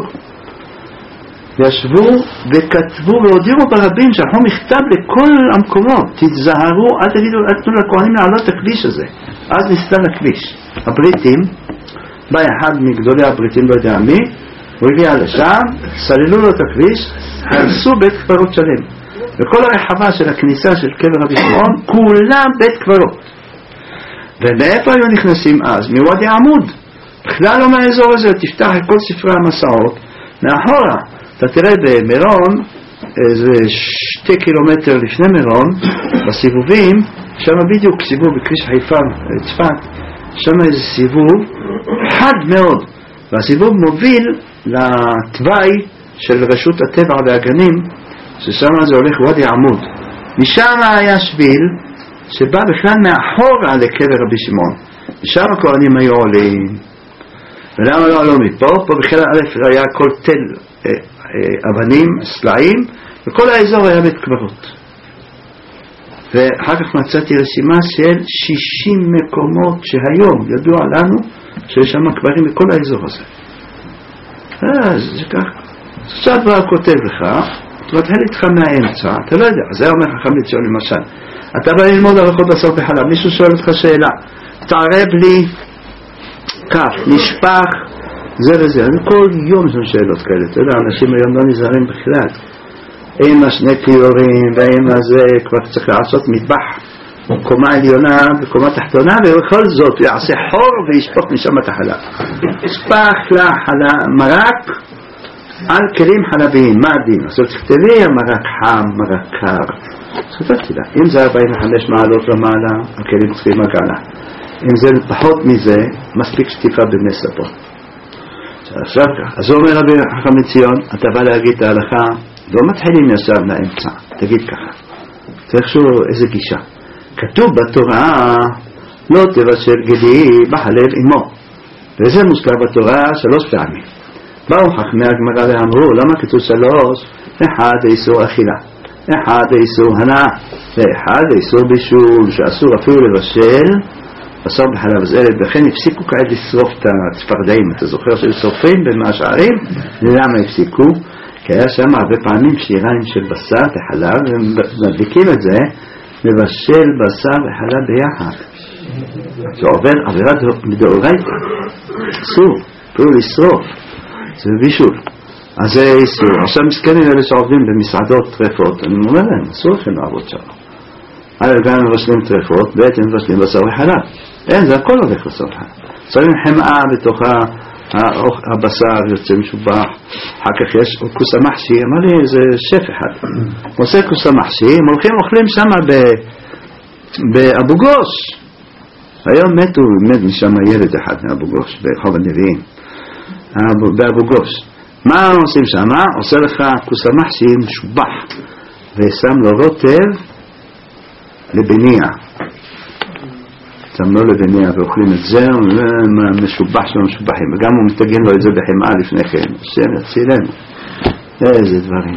ישבו וכתבו והודיעו ברבים שלחו מכתב לכל המקומות, תתזהרו, אל תתנו לכהנים לעלות את הכביש הזה. אז נסתר הכביש. הבריטים, בא אחד מגדולי הבריטים, לא יודע מי, הוא הגיע לשם, סללו לו את הכביש, הרסו בית קברות שלם. וכל הרחבה של הכניסה של קבר רבי שמעון, כולם בית קברות. ומאיפה היו נכנסים אז? מוואדי עמוד. בכלל לא מהאזור הזה, תפתח את כל ספרי המסעות, מאחורה. אתה תראה במירון, איזה 2 קילומטר לפני מירון, בסיבובים, שם בדיוק סיבוב בכביש חיפה, צפת, שם איזה סיבוב חד מאוד, והסיבוב מוביל לתוואי של רשות הטבע והגנים, ששם זה הולך וואדי עמוד. משם היה שביל שבא בכלל מאחורה לקבר רבי שמעון, ושם הכהנים היו עולים. ולמה לא עלו מפה? פה בכלל א' היה כל תל אבנים, סלעים, וכל האזור היה בית קברות. ואחר כך מצאתי רשימה של 60 מקומות שהיום ידוע לנו שיש שם קברים בכל האזור הזה. אז זה כך. עכשיו בא כותב לך, אתה מתחיל איתך מהאמצע, אתה לא יודע, זה אומר חכם לציון למשל, אתה בא ללמוד הלכות בשר בחלב, מישהו שואל אותך שאלה, תערב לי כף, נשפך, זה וזה, אני כל יום יש שאלות כאלה, אתה יודע, אנשים היום לא נזהרים בכלל, עם 2 כיורים, ועם הזה כבר צריך לעשות מטבח, קומה עליונה וקומה תחתונה, ובכל זאת הוא יעשה חור וישפוך משם את החלב. ישפך למרק על כלים חלביים, מה הדין? עכשיו תכתבי, מרק חם, מרק קר. כתבתי לה, אם זה 45 מעלות למעלה, הכלים צריכים הגנה. אם זה פחות מזה, מספיק שטיפה בני ספות. עכשיו כך, אז הוא אומר רבי חכם לציון, אתה בא להגיד את ההלכה, לא מתחילים ישר לאמצע, תגיד ככה. צריך שהוא איזה גישה. כתוב בתורה, לא תבשל גדי בחלב אמו. וזה מוזכר בתורה 3 פעמים. באו חכמי הגמרא ואמרו, למה כתוב 3? 1 איסור אכילה, 1 איסור הנאה, ו1 איסור בישול, שאסור אפילו לבשל בשר בחלב. אז אלה, וכן הפסיקו כעת לשרוף את הצפרדעים. אתה זוכר שהיו שורפים במאה שערים? למה הפסיקו? כי היה שם הרבה פעמים שיריים של בשר וחלב, והם מדליקים את זה, לבשל בשר וחלב ביחד. זה עובר עבירת מדאורייתא, אסור, אפילו לשרוף, זה בישול. אז זה איסור. עכשיו מסכנים אלה שעובדים במסעדות טרפות, אני אומר להם, אסור לכם לעבוד שם. גם הם מבשלים טרפות, ב' הם מבשלים בשר וחלב. אין, זה הכל הולך בשר וחלב. שמים חמאה בתוך הבשר, יוצא משובח. אחר כך יש כוס המחשי, אמר לי איזה שף אחד, עושה כוס המחשי, הם הולכים אוכלים שם באבו גוש. היום מת משם ילד אחד מאבו גוש, ברחוב הנביאים, באבו גוש. מה עושים שם? עושה לך כוס המחשי משובח ושם לו רוטב לבנייה, שם לו לבנייה ואוכלים את זה משובח שלו משובחים, וגם הוא מתגן לו את זה בחמאה לפני כן. השם יצילנו. איזה דברים.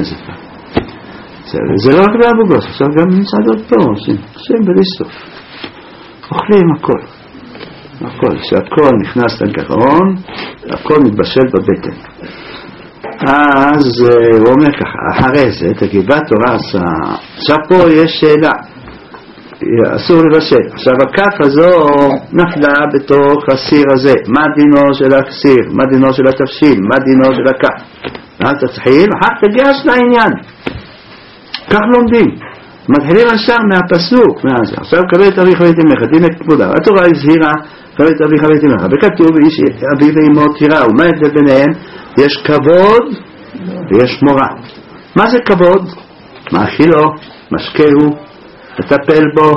זה לא רק באבו גוש, עכשיו גם במסעדות פה עושים בלי סוף, אוכלים הכל, שהכל נכנס לגרון, הכל מתבשל בבטן. אז הוא אומר ככה, אחרי זה תגיד בתורה עשה, עכשיו פה יש שאלה, אסור לבשל. עכשיו הכף הזו נפלה בתוך הסיר הזה, מה דינו של הסיר, מה דינו של התבשיל, מה דינו של הכף. אז תתחיל, אחר תגש לעניין, כך לומדים, מתחילים השאר מהפסוק, עכשיו קבל את אביך ואת אמך, דין כבודה, התורה הזהירה קבל את אביך ואת אמך, וכתוב איש אבי ואמו תיראו, מה ההבדל ביניהם? יש כבוד ויש מורא. מה זה כבוד? מאכילו, משקהו, מטפל בו,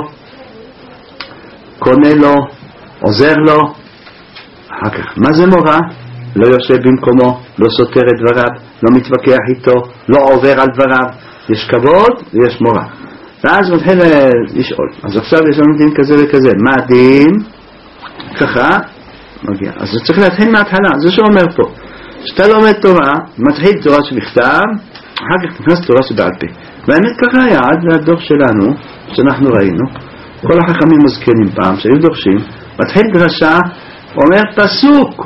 קונה לו, עוזר לו. אחר כך, מה זה מורא? לא יושב במקומו, לא סותר את דבריו, לא מתווכח איתו, לא עובר על דבריו. יש כבוד ויש מורא. ואז מתחיל לשאול, אז עכשיו יש לנו דין כזה וכזה, מה הדין? ככה מגיע. אז צריך להתחיל מההתחלה, זה שאומר פה, שאתה לומד תורה, מתחיל תורה שבכתב, אחר כך נכנס תורה שבעל פה. והאמת ככה היה עד לדור שלנו, שאנחנו ראינו, כל החכמים מזכירים פעם, שהיו דורשים, מתחיל דרשה, אומר פסוק,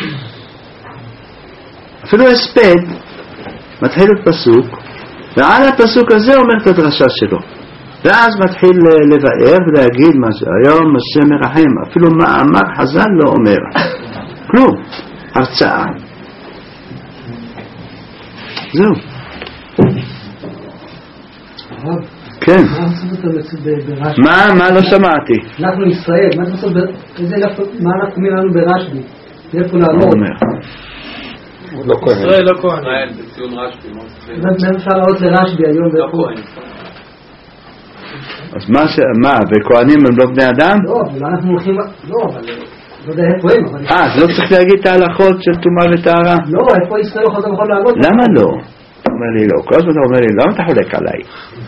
אפילו הספד, מתחיל את פסוק, ועל הפסוק הזה אומר את הדרשה שלו, ואז מתחיל לבאר ולהגיד מה זה, היום השם מרחם, אפילו מאמר חז"ל לא אומר, כלום, הרצאה. זהו. כן. מה לא שמעתי? אנחנו ישראל, מה אנחנו קוראים לנו ברשבי? איפה לעמוד? ישראל לא כהן. ישראל בציון רשבי. מה אפשר לעלות לרשבי היום? לא כהן. אז מה, וכהנים הם לא בני אדם? לא, אנחנו הולכים, לא, אבל לא יודע איפה הם. אז לא צריך להגיד את ההלכות של טומאה וטהרה? לא, איפה ישראל יכול לעלות? למה לא? אומר לי לא, כל הזמן אתה אומר לי, למה אתה חולק עליי?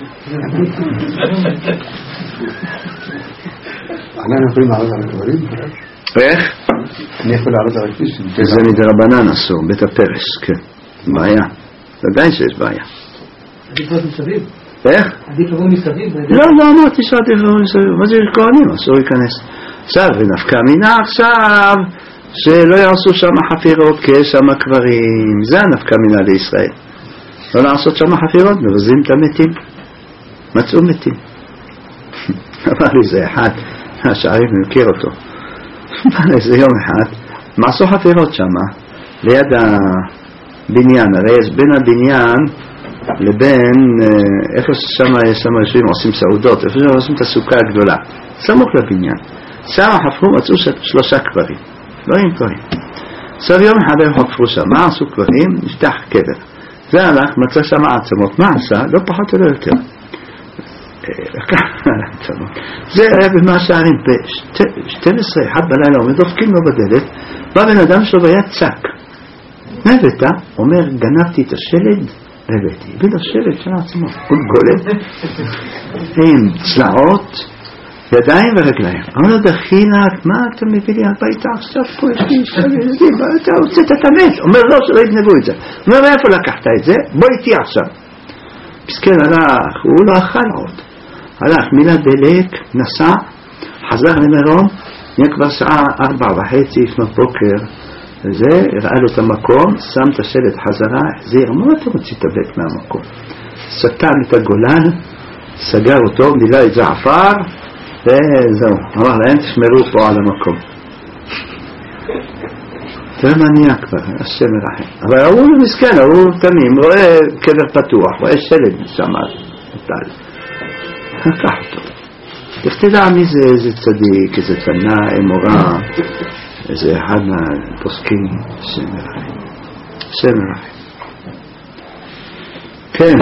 אנחנו יכולים לעלות על הקברים? איך? אני יכול לעלות על הכביש? זה מדרבנן אסור, בית הפרס, כן. בעיה. ודאי שיש בעיה. עדיף לבוא מסביב? איך? עדיף לבוא מסביב? לא אמרתי שעדיף לבוא מסביב. מה זה כהנים? אסור להיכנס. עכשיו, ונפקא מינה עכשיו, שלא יעשו שם חפירות, כי יש שם קברים. זה הנפקא מינה לישראל. לא לעשות שם חפירות, מבזים את המתים. מצאו מתים. אמר לי זה אחד, השערים מכיר אותו. אמר לי זה יום אחד, מעשו חפירות שם, ליד הבניין, הרי יש בין הבניין לבין, איפה ששם יש שם יושבים, עושים סעודות, איפה שהם עושים את הסוכה הגדולה, סמוך לבניין. שם חפרו, מצאו 3 קברים, דברים קברים. עכשיו יום אחד הם חפרו שם, מה עשו קברים? נפתח קבר. זה הלך, מצא שם עצמות, מה עשה? לא פחות ולא יותר. זה היה במה שערים ב-12, 1 בלילה, עומד דופקים לו בדלת, בא בן אדם שלו והיה צק. מה הבאת? אומר, גנבתי את השלד, הבאתי. הביא לו שלד של עצמו, הוא גולם, עם צלעות, ידיים ורגליים. אמר לו, דחילק, מה אתה מביא לי הביתה עכשיו פה, יש לי שלדים, אתה הוצאת את המת. אומר, לא, שלא יגנבו את זה. אומר, מאיפה לקחת את זה? בוא איתי עכשיו. פסקן הלך, הוא לא אכל עוד. הלך, מילא דלק, נסע, חזר למרום, נהיה כבר שעה 4:30 לפנות בוקר, וזה, הראה לו את המקום, שם את השלט חזרה, החזיר, מה אתה רוצה להתאבק מהמקום? סתם את הגולן, סגר אותו, מילא את זעפר, וזהו, אמר להם, תשמרו פה על המקום. זה מניע כבר, השם מרחם. אבל הוא מסכן, הוא תמים, רואה קבר פתוח, רואה שלד שם, נטל. לקח אותו. תדע מי זה, איזה צדיק, איזה תנא, אמורה, איזה אחד מהפוסקים, השם מרחם. השם מרחם. כן.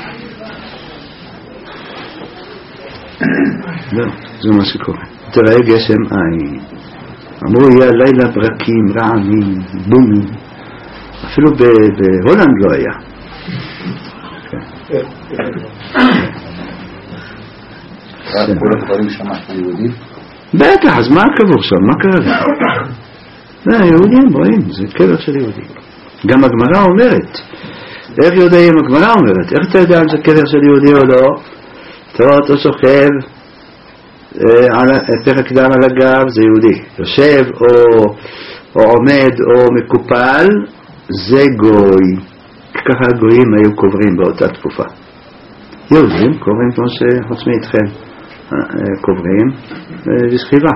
לא, זה מה שקורה. תראה גשם עין. אמרו יהיה לילה ברקים, רעמים, בומים, אפילו בהולנד לא היה. כל הדברים שמעת יהודי? בטח, אז מה הקבור שם? מה קרה לך? זה יהודים רואים, זה קבר של יהודים. גם הגמרא אומרת, איך יודעים הגמרא אומרת? איך אתה יודע אם זה קבר של יהודי או לא? תראה אותו שוכב, פרק דם על הגב זה יהודי, יושב או עומד או מקופל זה גוי. ככה הגויים היו קוברים באותה תקופה. יהודים קוברים כמו שחוץ מאיתכם קוברים בסחיבה.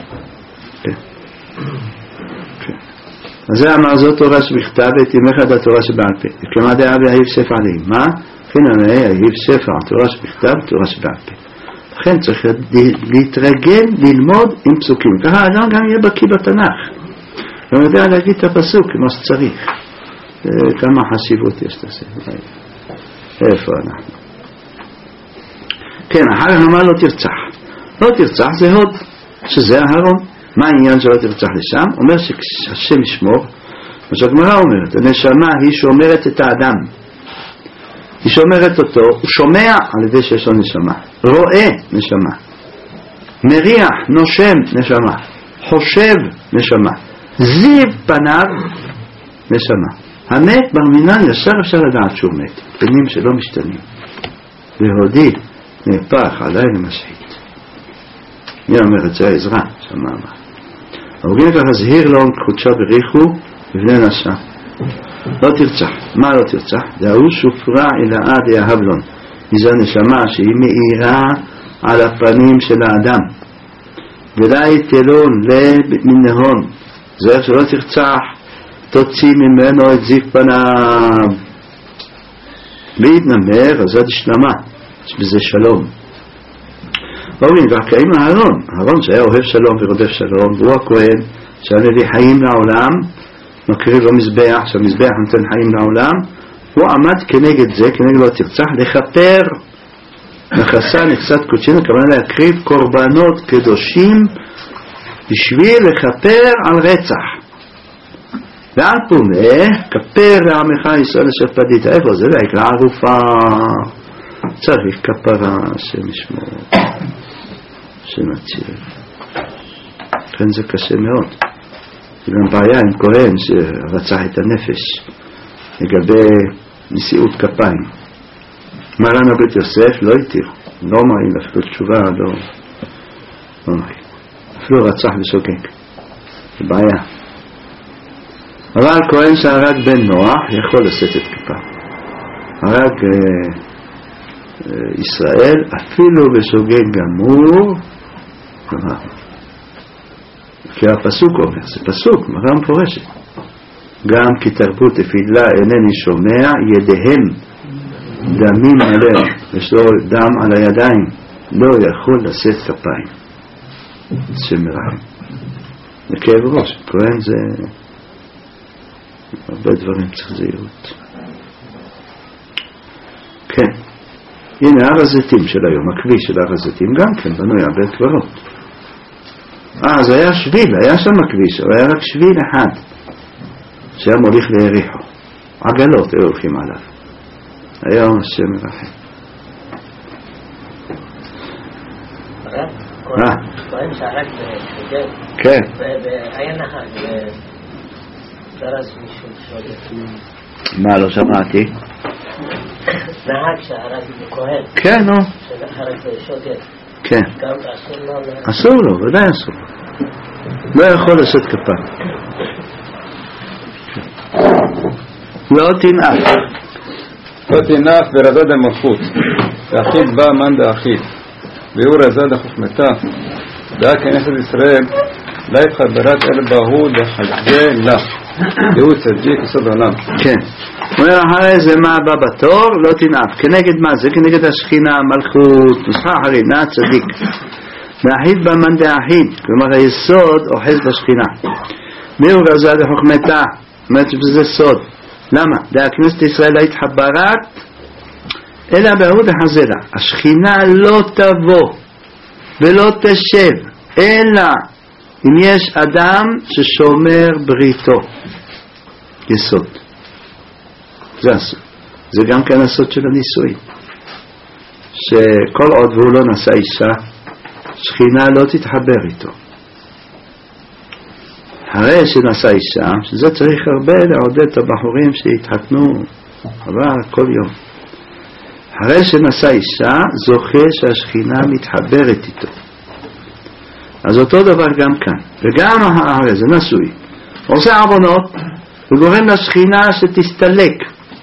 אז זה אמר זאת תורה שבכתב ותימך עד התורה שבעל פה. כלומר דעה והיב ספר עליהם. מה? כן, היב ספר, תורה שבכתב, תורה שבעל פה. לכן צריך להתרגל, ללמוד עם פסוקים. ככה האדם גם יהיה בקיא בתנ"ך. לא יודע להגיד את הפסוק כמו שצריך. כמה חשיבות יש לזה. איפה אנחנו? כן, אחר כך אמר לא תרצח. לא תרצח זה הוד, שזה ההרון. מה העניין שלא תרצח לשם? אומר שהשם ישמור, מה שהגמרא אומרת, הנשמה היא שומרת את האדם. היא שומרת אותו, הוא שומע על ידי שיש לו נשמה, רואה נשמה, מריח, נושם נשמה, חושב נשמה, זיו פניו נשמה. המת במינן ישר אפשר לדעת שהוא מת, פנים שלא משתנים. והודי נהפך עליי למשחית. מי אומר את זה? עזרא, שמע מה. אומרים ככה זהיר לו קודשו בריחו ובני נשא. לא תרצח. מה לא תרצח? דהוא שופרה אלאה דיהבלון. זו הנשמה שהיא מאירה על הפנים של האדם. ולה יתלון למנהון. זה איך שלא תרצח, תוציא ממנו את זיו פניו. להתנמר, אז זה השלמה. יש בזה שלום. אומרים, והקיים הארון. הארון שהיה אוהב שלום ורודף שלום, והוא הכהן שהנביא חיים לעולם, מקריב לו מזבח, שהמזבח נותן חיים לעולם, הוא עמד כנגד זה, כנגד לא תרצח, לכפר נכסה נכסת קודשין, הכוונה להקריב קורבנות קדושים בשביל לכפר על רצח. ועל פונה, כפר לעמך ישראל אשר פדית. איפה זה? ויקרא ערופה. צריך כפרה, השם ישמור, שנציל. לכן זה קשה מאוד. זה גם בעיה עם כהן שרצח את הנפש לגבי נשיאות כפיים. מרן הבית יוסף לא התיר, לא מראים, אפילו תשובה לא מראים, אפילו רצח בשוגג. זה בעיה. אבל כהן שהרג בן נוח יכול לשאת את כפה. הרג ישראל אפילו בשוגג גמור, כי הפסוק אומר, זה פסוק, מראה מפורשת. גם כי תרבות תפילה אינני שומע, ידיהם דמים עליהם, יש לו דם על הידיים, לא יכול לשאת כפיים. שמראה. זה כאב ראש, כהן זה הרבה דברים צריך זהירות. כן. הנה הר הזיתים של היום, הכביש של הר הזיתים גם כן בנוי הרבה קברות. אז היה שביל, היה שם הכביש, אבל היה רק שביל אחד שהיה מוליך ליריחו. עגלות היו הולכים עליו. היום השם מרחם. כהן שהרג בשוגג. כן. והיה נהג דרס מישהו שוגג. מה לא שמעתי? נהג שהרג בכהן. כן, נו. שהרג בשוגג. כן. גם אסור לו. אסור לו, ודאי אסור לו. לא יכול לשאת כפה. לא תנאף. לא תנאף ורזה דמלכות. ואחיד בא מן דאחיד. והוא רזה דחוכמתה. דעה כנסת ישראל, לא יתחברת אל בהו לחגה לה. והוא צדיק יסוד עולם. כן. הוא אומר אחרי זה מה הבא בתור? לא תנאף. כנגד מה זה? כנגד השכינה, מלכות, נוסחה אחרינה, צדיק. ואחיד בא מן דאחיד. כלומר היסוד אוחז בשכינה. והוא רזה דחוכמתה. אומרת שזה סוד. למה? דעה כנסת ישראל לא התחברת אלא בהוד החזרה. השכינה לא תבוא ולא תשב אלא אם יש אדם ששומר בריתו. יסוד. זה הסוד. זה גם כן הסוד של הנישואים. שכל עוד והוא לא נשא אישה, שכינה לא תתחבר איתו. הרי שנשא אישה, שזה צריך הרבה לעודד את הבחורים שהתחתנו, אבל כל יום. הרי שנשא אישה, זוכה שהשכינה מתחברת איתו. אז אותו דבר גם כאן. וגם הרי זה נשוי. עושה עוונות, וגורם לשכינה שתסתלק.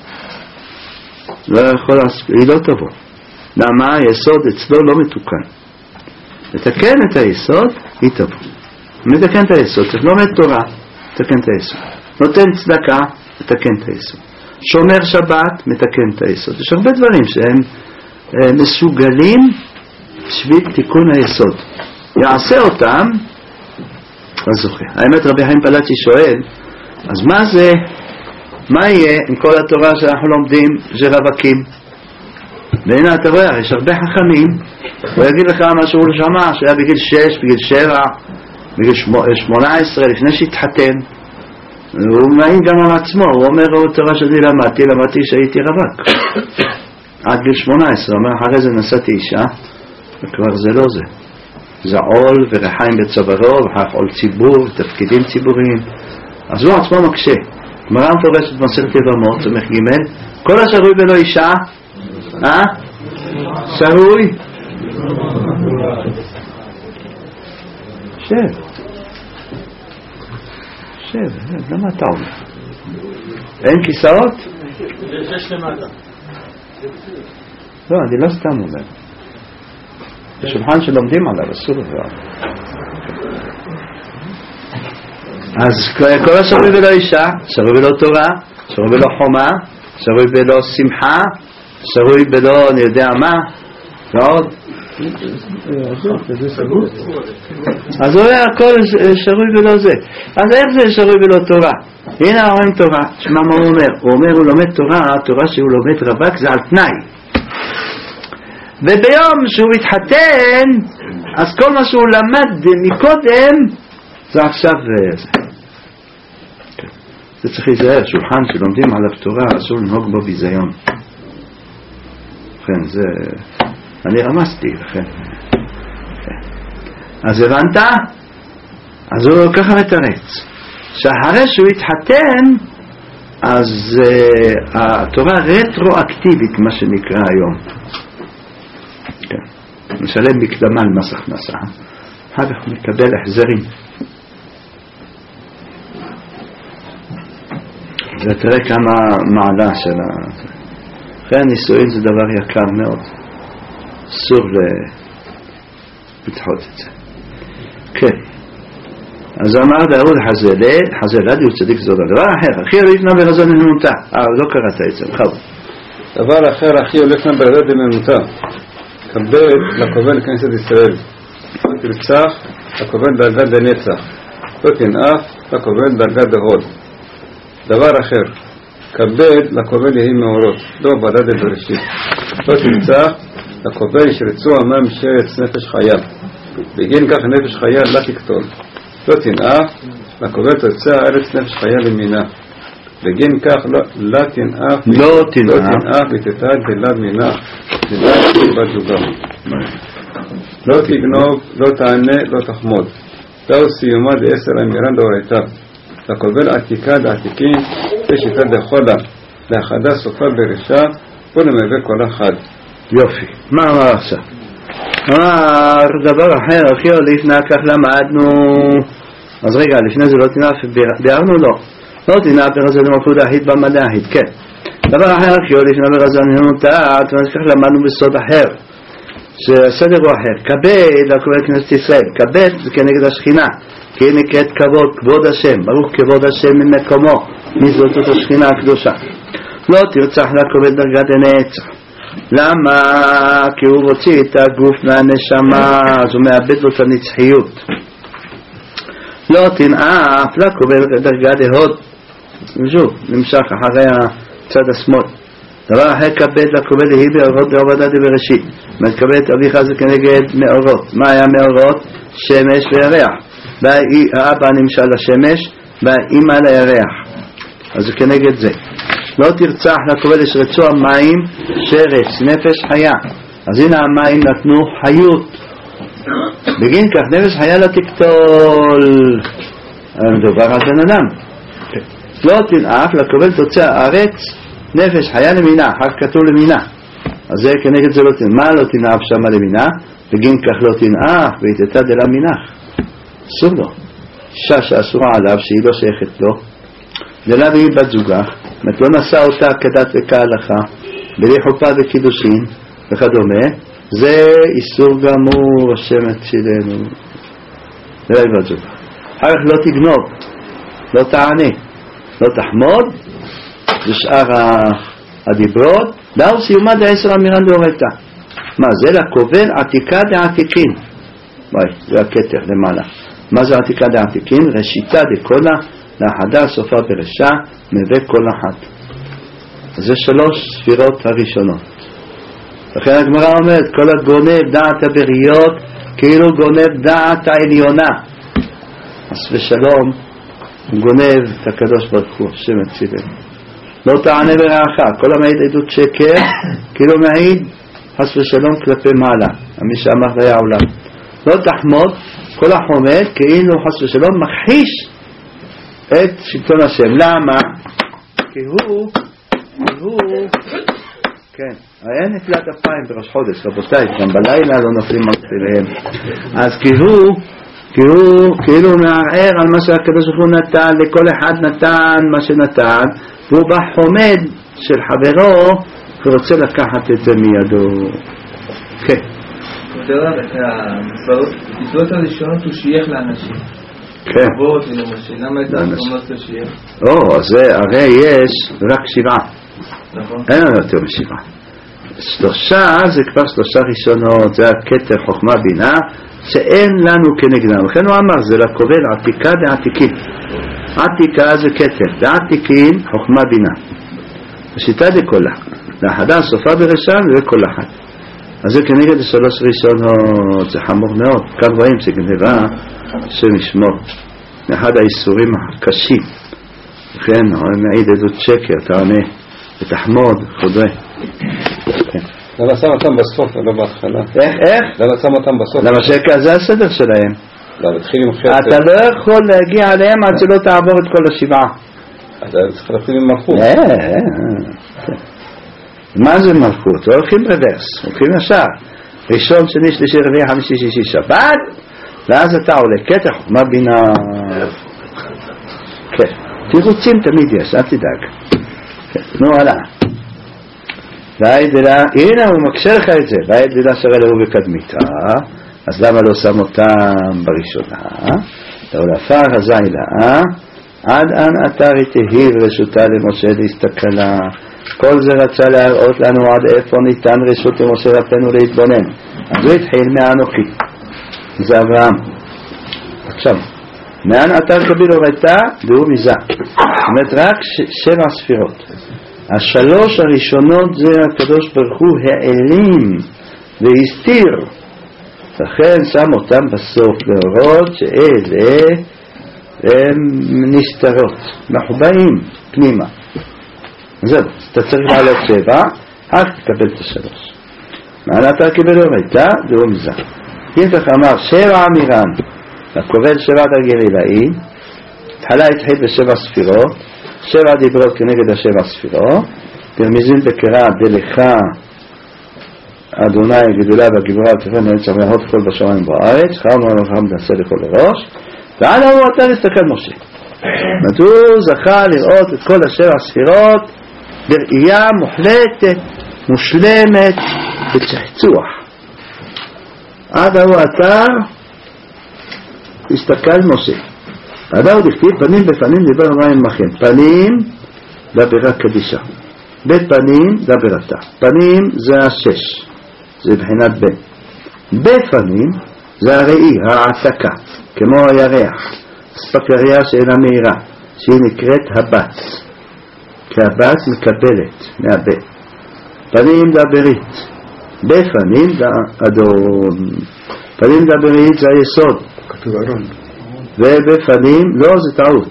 לא יכול להספיק, היא לא תבוא. למה? היסוד אצלו לא מתוקן. לתקן את היסוד, היא תבוא. מתקן את היסוד, צריך לומד תורה, מתקן את היסוד. נותן צדקה, מתקן את היסוד. שומר שבת, מתקן את היסוד. יש הרבה דברים שהם מסוגלים בשביל תיקון היסוד. יעשה אותם, אז זוכה. האמת רבי חיים פלאצ'י שואל, אז מה זה, מה יהיה עם כל התורה שאנחנו לומדים זה רווקים? והנה אתה רואה, יש הרבה חכמים, הוא יגיד לך משהו הוא שמע, שהיה בגיל 6, בגיל 7, בגיל 18, לפני שהתחתן, הוא מעין גם על עצמו, הוא אומר, התורה שלי למדתי שהייתי רווק. עד גיל 18, הוא אומר, אחרי זה נשאתי אישה, וכבר זה לא זה. זה עול ורחיים בצווארו, וכך עול ציבור, תפקידים ציבוריים. אז הוא עצמו מקשה. גמרא מפורשת במסכת יבמות, סמך ג' כל השרוי בלא אישה, שרוי. שב, למה אתה אומר? אין כיסאות? יש למטה. לא, אני לא סתם אומר. בשולחן שלומדים עליו, אסור דבר. אז כל השרוי בלא אישה, שרוי בלא תורה, שרוי בלא חומה, שרוי בלא שמחה, שרוי בלא אני יודע מה, ועוד. אז הוא אומר הכל שרוי בלא זה. אז איך זה שרוי בלא תורה? הנה אומרים תורה, שמה מה הוא אומר? הוא אומר הוא לומד תורה, התורה שהוא לומד רווק זה על תנאי. וביום שהוא מתחתן, אז כל מה שהוא למד מקודם זה עכשיו זה. זה צריך להיזהר, שולחן שלומדים עליו תורה, אסור לנהוג בו ביזיון. לכן זה, אני רמזתי, לכן. אז הבנת? אז הוא ככה מתרץ. שאחרי שהוא התחתן, אז התורה רטרואקטיבית, מה שנקרא היום. משלם מקדמה למס הכנסה, אחר כך מקבל החזרים. זה תראה כמה מעלה של אחרי הנישואין זה דבר יקר מאוד, אסור לדחות את זה. כן, אז אמר דאוד חזלה דיו צדיק זאת הדבר אחר, אחי הולך נא ברזון נמותה. לא קראת את זה, בכלל. דבר אחר, אחי הולך נא ברזון נמותה, כבד לקובל כנסת ישראל, לא תרצח לקובל דרגת דנצח, לא תנאף לקובל דרגת דהוד. דבר אחר, כבד לקובל יהי מאורות, לא בדד בראשית, לא תרצח לקובל ישרצו עמם משרץ נפש חיה, בגין כך נפש חיה לא תקטול. לא תנאף לקובל תרצה ארץ נפש חיה למינה, בגין כך לא תנאף ותתעד דלת מינה תנאף בת זוגה. לא תגנוב, לא תענה, לא תחמוד. תאו סיומה ד10 אמירן דאורייתא, לקובל עתיקה דעתיקין ושיטה דחולה, לאחדה סופה בראשה ולמביא כל אחד. יופי, מה אמר עכשיו? אמר דבר אחר, אחי לפני כך למדנו. אז רגע, לפני זה לא תנאף, ביארנו לא. לא תנאף ברזון למלכות האחית במדע האחית, כן. דבר אחר, אחי לפני ברזון נמותה, כך למדנו בסוד אחר, שהסדר הוא אחר. כבד לקובל כנסת ישראל, כבד זה כנגד השכינה, כי נקראת כבוד, כבוד השם, ברוך כבוד השם ממקומו, מזאת השכינה הקדושה. לא תרצח לקובל דרגת הנצח. למה? כי הוא רוציא את הגוף מהנשמה, אז הוא מאבד לו את הנצחיות. לא תנאף לקובל דרגת ההוד, ושוב, נמשך אחרי הצד השמאל. דבר אחר, כבד לקובל יהי באורות בעבודה דבראשית. מתכבד את אביך זה כנגד מאורות. מה היה מאורות? שמש וירח. האבא נמשל לשמש והאמא לירח, אז זה כנגד זה. לא תרצח לכובד ישרצו המים שרץ, נפש חיה. אז הנה המים נתנו חיות. בגין כך נפש חיה לא תקטול. מדובר על בן אדם. לא תנאף לכובד תוצא הארץ נפש חיה למינה, אחר כתוב למינה. אז זה כנגד זה לא תנאף. מה לא תנאף שם למינה? בגין כך לא תנאף והתתה דלה מינך. אסור לו. אישה שאסורה עליו שהיא לא שייכת לו דלה והיא בת זוגה, לא נשא אותה כדת וכהלכה בלי חופה וקידושין וכדומה, זה איסור גמור. השם הצילנו. דלה היא בת זוגה. אחר כך לא תגנוב, לא תענה, לא תחמוד, ושאר הדיברות. דאו סיומה ד10 אמירן דאורייתא. מה זה? לקובל עתיקה דעתיקין. זה הכתר למעלה. מה זה עתיקה דעתיקין? ראשיתה דקולה לאחדה סופה ברשע מביא כל אחת. זה 3 ספירות הראשונות. לכן הגמרא אומרת כל הגונב דעת הבריות כאילו גונב דעת העליונה. חס ושלום גונב את הקדוש ברוך הוא. השם הצילנו. לא תענה ברעך. כל המעיד עדות שקר כאילו מעיד חס ושלום כלפי מעלה. מי שאמר היה העולם. לא תחמוד. כל החומד כאילו חס ושלום מכחיש את שלטון השם. למה? כי הוא כן, היה נפלת אפיים בראש חודש, רבותיי, גם בלילה לא נופלים מרפיליהם. אז כי הוא כאילו מערער על מה שהקדוש ברוך הוא נתן, לכל אחד נתן מה שנתן, והוא בחומד של חברו ורוצה לקחת את זה מידו. כן. המצוות הראשונות הוא שייך לאנשים. כן. אבות ולמשל, למה את האחרונות זה שייך? זה הרי יש רק 7. נכון. אין לנו יותר מ7. 3 זה כבר 3 ראשונות, זה הכתר חוכמה בינה, שאין לנו כנגדם. לכן הוא אמר, זה לקובל עתיקה דעתיקין. עתיקה זה כתר, דעתיקין חוכמה בינה. השיטה דקולה. לאחדה סופה ברשם וכל אחת. אז זה כנגד 3 ראשונות, זה חמור מאוד. כאן רואים שגנבה שנשמור מאחד האיסורים הקשים. לכן מעיד עדות שקר, תענה ותחמוד חודרה. למה שם אותם בסוף ולא בהתחלה? איך? למה שם אותם בסוף? למה שקר זה הסדר שלהם. לא, התחיל עם חסד. אתה לא יכול להגיע עליהם עד שלא תעבור את כל 7. אז צריך להתחיל עם מלכות. מה זה מלכות? לא הולכים רוורס, הולכים ישר. ראשון, שני, שלישי, רביעי, חמישי, שישי, שבת, ואז אתה עולה קטע חוכמה בינה. כן, תירוצים תמיד יש, אל תדאג. נו הלאה. הנה הוא מקשה לך את זה. והידידה שרה להו בקדמיתה, אז למה לא שם אותם בראשונה? לעולפה הזיילה, עד אן אתר תהי ורשותה למשה להסתכלה. כל זה רצה להראות לנו עד איפה ניתן רשות למשה רבנו להתבונן. אז הוא התחיל מאנוכי, זה אברהם. עכשיו מאן אתר קביל הורתה והוא מזה. זאת אומרת רק 7 ספירות. 3 הראשונות זה הקדוש ברוך הוא העלים והסתיר, לכן שם אותם בסוף להורות שאלה הם נסתרות, מחובאים פנימה. זהו, אתה צריך לעלות 7, רק תקבל את 3. מעלה אתה קיבל הורתה והוא מזה. אם כך אמר 7 אמירן, הכובל 7 דרגי רילאי, התחלה התחיל ב7 ספירות, 7 דיברות כנגד 7 ספירות, תרמיזין בקרא דלך אדוני גדולה והגיבורה ותפן נצח מהות כל בשמיים בארץ, חרם ורחם דעשה לכל הראש, ועד הוא אתה להסתכל משה. הוא זכה לראות את כל 7 ספירות בראייה מוחלטת, מושלמת, בצחצוח. עד הוא אתה הסתכל משה. עד הוא דכתיב פנים בפנים דיבר מים מכם. פנים דברה קדישה, בפנים דברתה. פנים זה 6, זה בחינת בן. בפנים זה הראי, העתקה, כמו הירח, ספקריה שאינה מהירה, שהיא נקראת הבת, כי הבת מקבלת מהבן. פנים דברית, בפנים דאדון. פנים דברית זה היסוד, כתוב ארון. ובפנים, לא, זה טעות,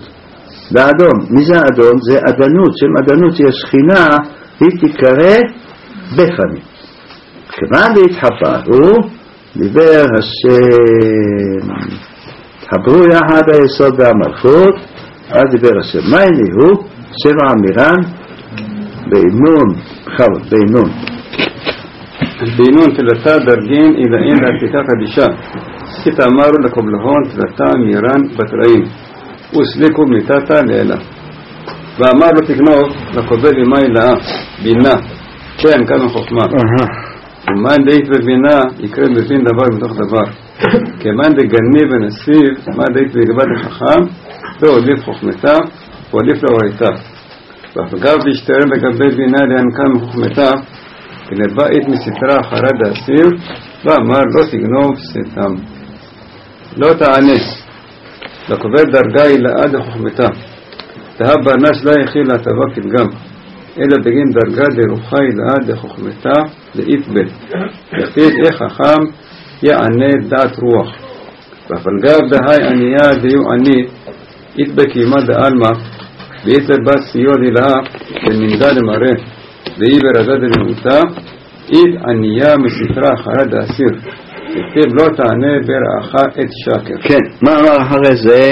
באדון. מי זה האדון? זה אדנות, שם אדנות היא השכינה, היא תיקרא בפנים. כיוון להתחברו, דיבר השם, התחברו יחד היסוד והמלכות, אז דיבר השם. מה הנה הוא? שבע אמירן, בינון, בכבוד, בינון. בינון תלתה דרגין אילאין לעתיקה קדישה. סית אמרו לקובלהון תלתה אמירן בתראים. וסליקו מיתתה לאלה. ואמר לו תגנוב לקובל ימה אילאה, בינה. כן, כאן חוכמה. ומאן דאית בבינה יקרה מבין דבר מתוך דבר. כמאן דגני ונסיב, מאן דאית בגבת החכם, והוליף חוכמתה, והוליף לאורייתה. ואפגב להשתרם לגבי בינה לענקה מחוכמתה, גנבה את מסתרה אחרי דאסיר, ואמר לא תגנוב סתם. לא תענס, לקובל דרגה אילאה דחוכמתה. תהב ברנש לא יכיל להטבה כתגם. אלא בגין דרגה דרוחה אילאה דחוכמתה לאיתבל. יכתית איך חכם יענה דעת רוח. והפלגב דהי ענייה דיו עני איתבל קימה דעלמה ואיתבל בת סיוע אילאה במנדה למראה ואי ברזה דמיעותה אית ענייה מסתרה אחרי דאסיר. יכתיב לא תענה ברעך את שקר. כן, מה אמר אחרי זה?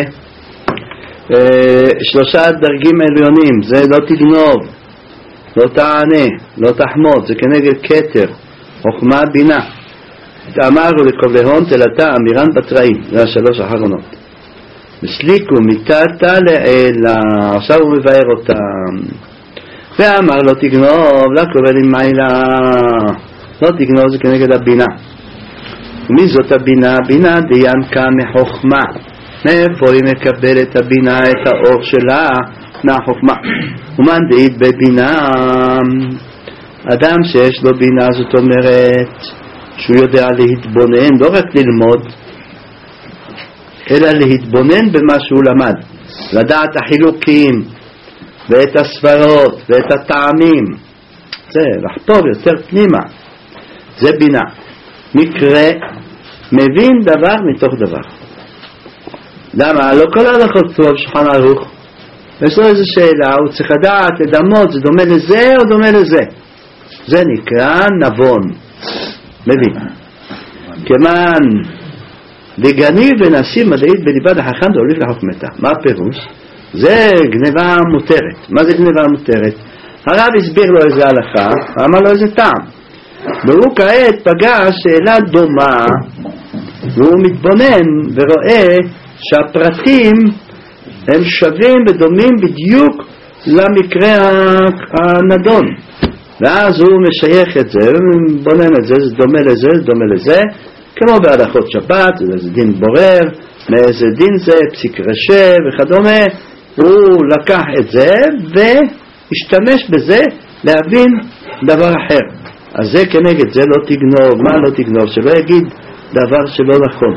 שלושה דרגים עליונים, זה לא תגנוב, לא תענה, לא תחמוד, זה כנגד כתר, חוכמה בינה. אמרו לקובלהון תלתה אמירן בתראים, זה השלוש האחרונות. מסליקו מיתתה לאלה, עכשיו הוא מבאר אותם. ואמר לא תגנוב, לא קובל עם מעילה, לא תגנוב זה כנגד הבינה. ומי זאת הבינה? בינה דיינקה מחוכמה. מאיפה היא מקבלת הבינה את האור שלה? מהחוכמה. ומאן דאית בבינה, אדם שיש לו בינה, זאת אומרת שהוא יודע להתבונן, לא רק ללמוד, אלא להתבונן במה שהוא למד, לדעת החילוקים ואת הסברות ואת הטעמים, זה לחפור יותר פנימה, זה בינה. מקרה מבין דבר מתוך דבר. למה? לא כל ההלכות כתוב שולחן ערוך, יש לו איזו שאלה, הוא צריך לדעת, לדמות, זה דומה לזה או דומה לזה. זה נקרא נבון, מבין. כמן לגני ונשים מדעית בליבד החכם דאוליף לחוכמתה. מה הפירוש? זה גניבה מותרת. מה זה גניבה מותרת? הרב הסביר לו איזה הלכה, אמר לו איזה טעם. והוא כעת פגש שאלה דומה, והוא מתבונן ורואה שהפרטים הם שווים ודומים בדיוק למקרה הנדון. ואז הוא משייך את זה, בונן את זה, זה דומה לזה, זה דומה לזה, כמו בהלכות שבת, זה דין בורר, מאיזה דין זה, פסיק רשע וכדומה. הוא לקח את זה והשתמש בזה להבין דבר אחר. אז זה כנגד זה לא תגנוב. מה לא תגנוב? שלא יגיד דבר שלא נכון.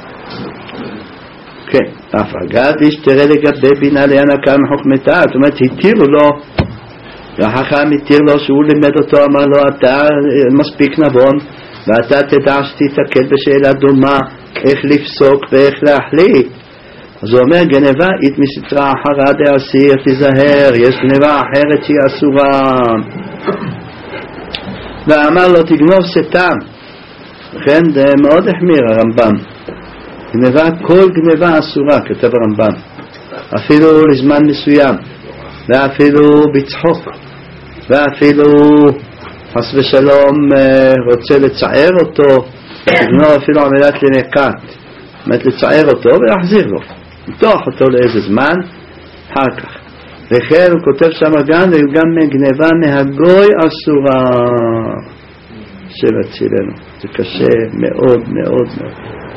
כן, אף אגב ישתרא לגבי בינה להנקה מחוכמתה, זאת אומרת התירו לו, והחכם התיר לו שהוא לימד אותו, אמר לו אתה מספיק נבון ואתה תדע שתתקל בשאלה דומה איך לפסוק ואיך להחליט. אז הוא אומר גנבה אית מסתרה אחרה דאסיר, תיזהר, יש גנבה אחרת שהיא אסורה. ואמר לו תגנוב סתם, לכן זה מאוד החמיר הרמב"ם. גנבה, כל גנבה אסורה, כתב הרמב"ם, אפילו לזמן מסוים, ואפילו בצחוק, ואפילו חס ושלום רוצה לצער אותו, לגנוב אפילו עמדת לנקת, זאת לצער אותו ולהחזיר לו, לתוך אותו לאיזה זמן אחר כך. וכן הוא כותב שם גם גנבה מהגוי אסורה. שבט צילנו, זה קשה מאוד מאוד מאוד.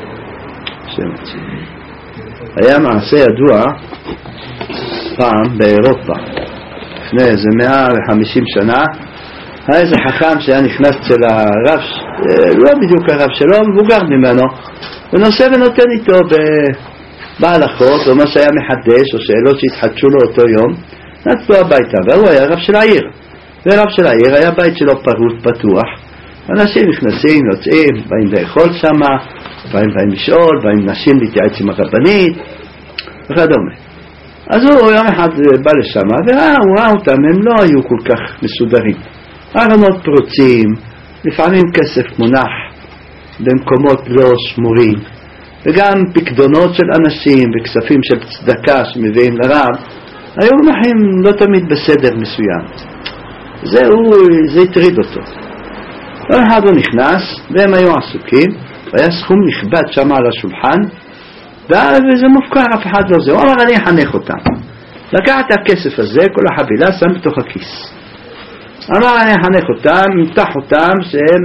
היה מעשה ידוע פעם באירופה לפני איזה 150 שנה. היה איזה חכם שהיה נכנס אצל הרב, לא בדיוק הרב שלו, מבוגר ממנו, ונושא ונותן איתו בהלכות או מה שהיה מחדש או שאלות שהתחדשו לו אותו יום, נצלו הביתה. והוא היה רב של העיר, ורב של העיר היה בית שלו פתוח, אנשים נכנסים, יוצאים, באים לאכול שמה, באים לשאול, באים נשים להתייעץ עם הרבנית וכדומה. אז הוא יום אחד בא לשם, הוא ראה אותם, הם לא היו כל כך מסודרים. ארונות פרוצים, לפעמים כסף מונח במקומות לא שמורים, וגם פקדונות של אנשים וכספים של צדקה שמביאים לרב, היו מונחים לא תמיד בסדר מסוים. זה הטריד אותו. יום אחד הוא נכנס, והם היו עסוקים, והיה סכום נכבד שם על השולחן, וזה מופקר, אף אחד לא זה. הוא אמר, אני אחנך אותם. לקח את הכסף הזה, כל החבילה, שם בתוך הכיס. אמר, אני אחנך אותם, נמתח אותם, שהם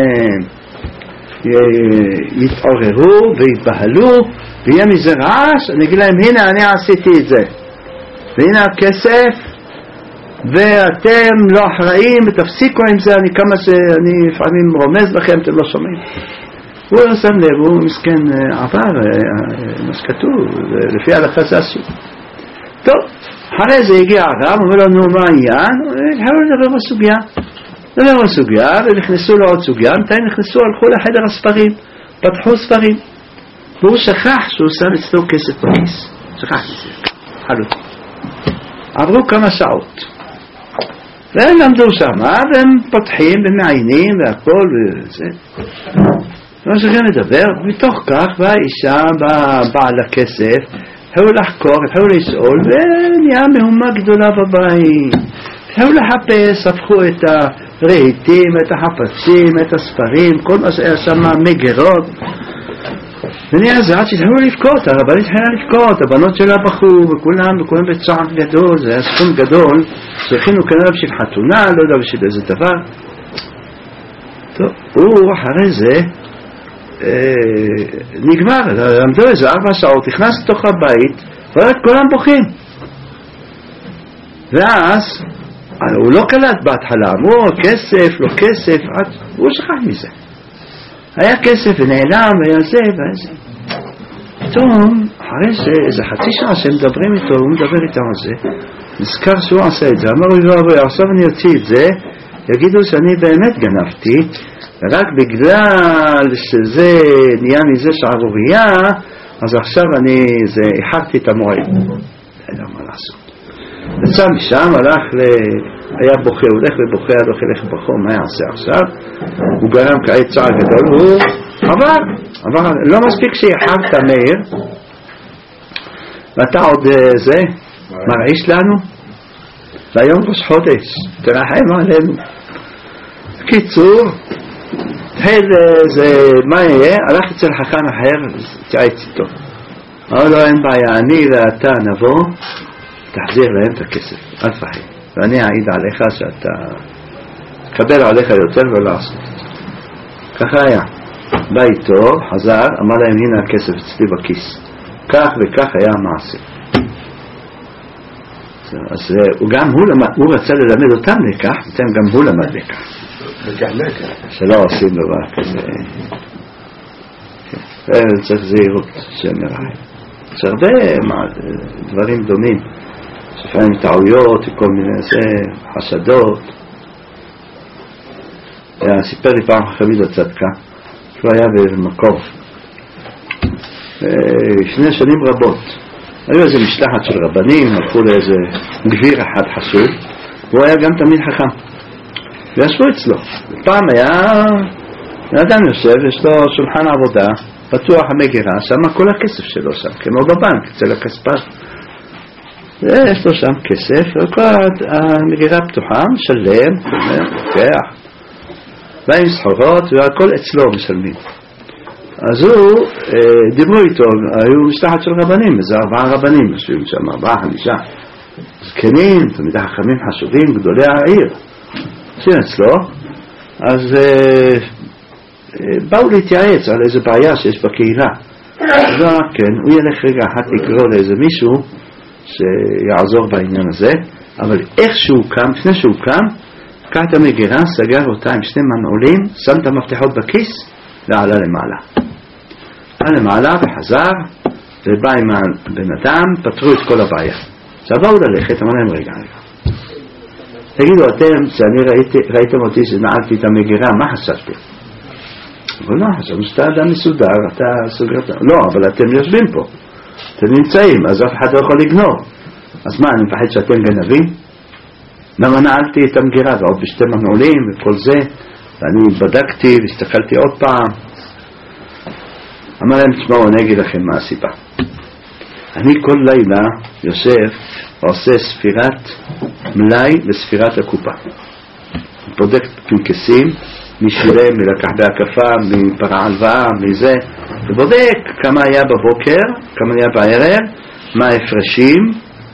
יתעוררו ויתבהלו, ויהיה מזה רעש, אני אגיד להם, הנה, אני עשיתי את זה. והנה הכסף, ואתם לא אחראים, ותפסיקו עם זה, אני לפעמים רומז לכם, אתם לא שומעים. הוא לא שם לב, הוא מסכן עבר, מה שכתוב, לפי ההלכה זה אסור. טוב, אחרי זה הגיע הרב, אומר לו, נו, מה העניין? התחילו לדבר בסוגיה, ונכנסו לעוד סוגיה, מתי נכנסו, הלכו לחדר הספרים, פתחו ספרים, והוא שכח שהוא שם אצלו כסף בכיס, שכח את זה, חלוט. עברו כמה שעות, והם למדו שם, והם פותחים ומעיינים והכל וזה. לא שכן לדבר, מתוך כך באה אישה, בעל הכסף, התחילו לחקור, התחילו לשאול, ונהיה מהומה גדולה בבית. התחילו לחפש, הפכו את הרהיטים, את החפצים, את הספרים, כל מה שהיה שם, מגרות. ונהיה זה עד שהתחילו לבכות, הרבנית התחילה לבכות, הבנות שלה בכו, וכולם בצער גדול, זה היה סכום גדול, שהכינו כנראה בשביל חתונה, לא יודע בשביל איזה דבר. טוב, הוא אחרי זה, נגמר, למדו איזה 4 שעות, נכנס לתוך הבית, רואה את כולם בוכים. ואז, הוא לא קלט בהתחלה, אמרו, כסף, לא כסף, הוא שכח מזה. היה כסף ונעלם, והיה זה, והיה זה. פתאום, אחרי זה, איזה חצי שעה שהם מדברים איתו, הוא מדבר איתם על זה, נזכר שהוא עשה את זה, אמר לי, לא, עכשיו אני אוציא את זה, יגידו שאני באמת גנבתי, רק בגלל שזה נהיה מזה שערורייה, אז עכשיו אני איחרתי את המועד. אין מה לעשות. יצא משם, היה בוכה, הולך ובוכה, הולך ובוכה, מה יעשה עכשיו? הוא גרם כעת צער גדול, הוא עבר, לא מספיק שאיחרת מאיר, ואתה עוד זה, מרעיש לנו, והיום ראש חודש, תרחם עלינו. קיצור, מה יהיה? הלך אצל חכם אחר, תעץ איתו. אמר לו, אין בעיה, אני ואתה נבוא, תחזיר להם את הכסף, אל תפחד. ואני אעיד עליך שאתה תקבל עליך יותר ולא לעשות. ככה היה. בא איתו, חזר, אמר להם, הנה הכסף אצלי בכיס. כך וכך היה המעשה. אז הוא רצה ללמד אותם לקח, גם הוא למד לקח. שלא עושים דבר כזה. צריך זהירות שמראה. יש הרבה דברים דומים. לפעמים טעויות וכל מיני חשדות. סיפר לי פעם חמיד הצדקה שהוא היה במקום לפני שנים רבות. היו איזה משלחת של רבנים, הלכו לאיזה גביר אחד חשוב, והוא היה גם תמיד חכם וישבו אצלו. פעם היה אדם יושב, יש לו שולחן עבודה פתוח, המגירה, שם כל הכסף שלו שם, כמו בבנק, אצל הכספר, יש לו שם כסף, וכל המגירה פתוחה, משלם, לוקח, באים סחורות, והכל אצלו משלמים. אז הוא, דיברו איתו, היו משלחת של רבנים, איזה 4 רבנים, יושבים שם 4-5 זקנים, תמיד חכמים חשובים, גדולי העיר, יושבים אצלו. אז באו להתייעץ על איזה בעיה שיש בקהילה. אז הוא אמר, כן, הוא ילך רגע אחת לקרוא לאיזה מישהו שיעזור בעניין הזה, אבל איך שהוא קם, לפני שהוא קם, קח את המגירה, סגר אותה עם 2 מנעולים, שם את המפתחות בכיס ועלה למעלה. עלה למעלה וחזר, ובא עם הבן אדם, פתרו את כל הבעיה. עכשיו באו ללכת, אמר להם רגע. תגידו אתם, שאני ראיתם אותי שנעלתי את המגירה, מה חשבתם? אבל לא, חשבתם שאתה אדם מסודר, אתה סוגר, לא, אבל אתם יושבים פה, אתם נמצאים, אז אף אחד לא יכול לגנוב. אז מה, אני מפחד שאתם גנבים? למה נעלתי את המגירה? ועוד בשתי מנעולים וכל זה, ואני בדקתי והסתכלתי עוד פעם. אמר להם, תשמעו, אני אגיד לכם מה הסיבה. אני כל לילה יושב ועושה ספירת מלאי וספירת הקופה. אני בודק פנקסים, מי שילם, מי לקח בהקפה, מי פרע הלוואה, מי זה, ובודק כמה היה בבוקר, כמה היה בערב, מה ההפרשים,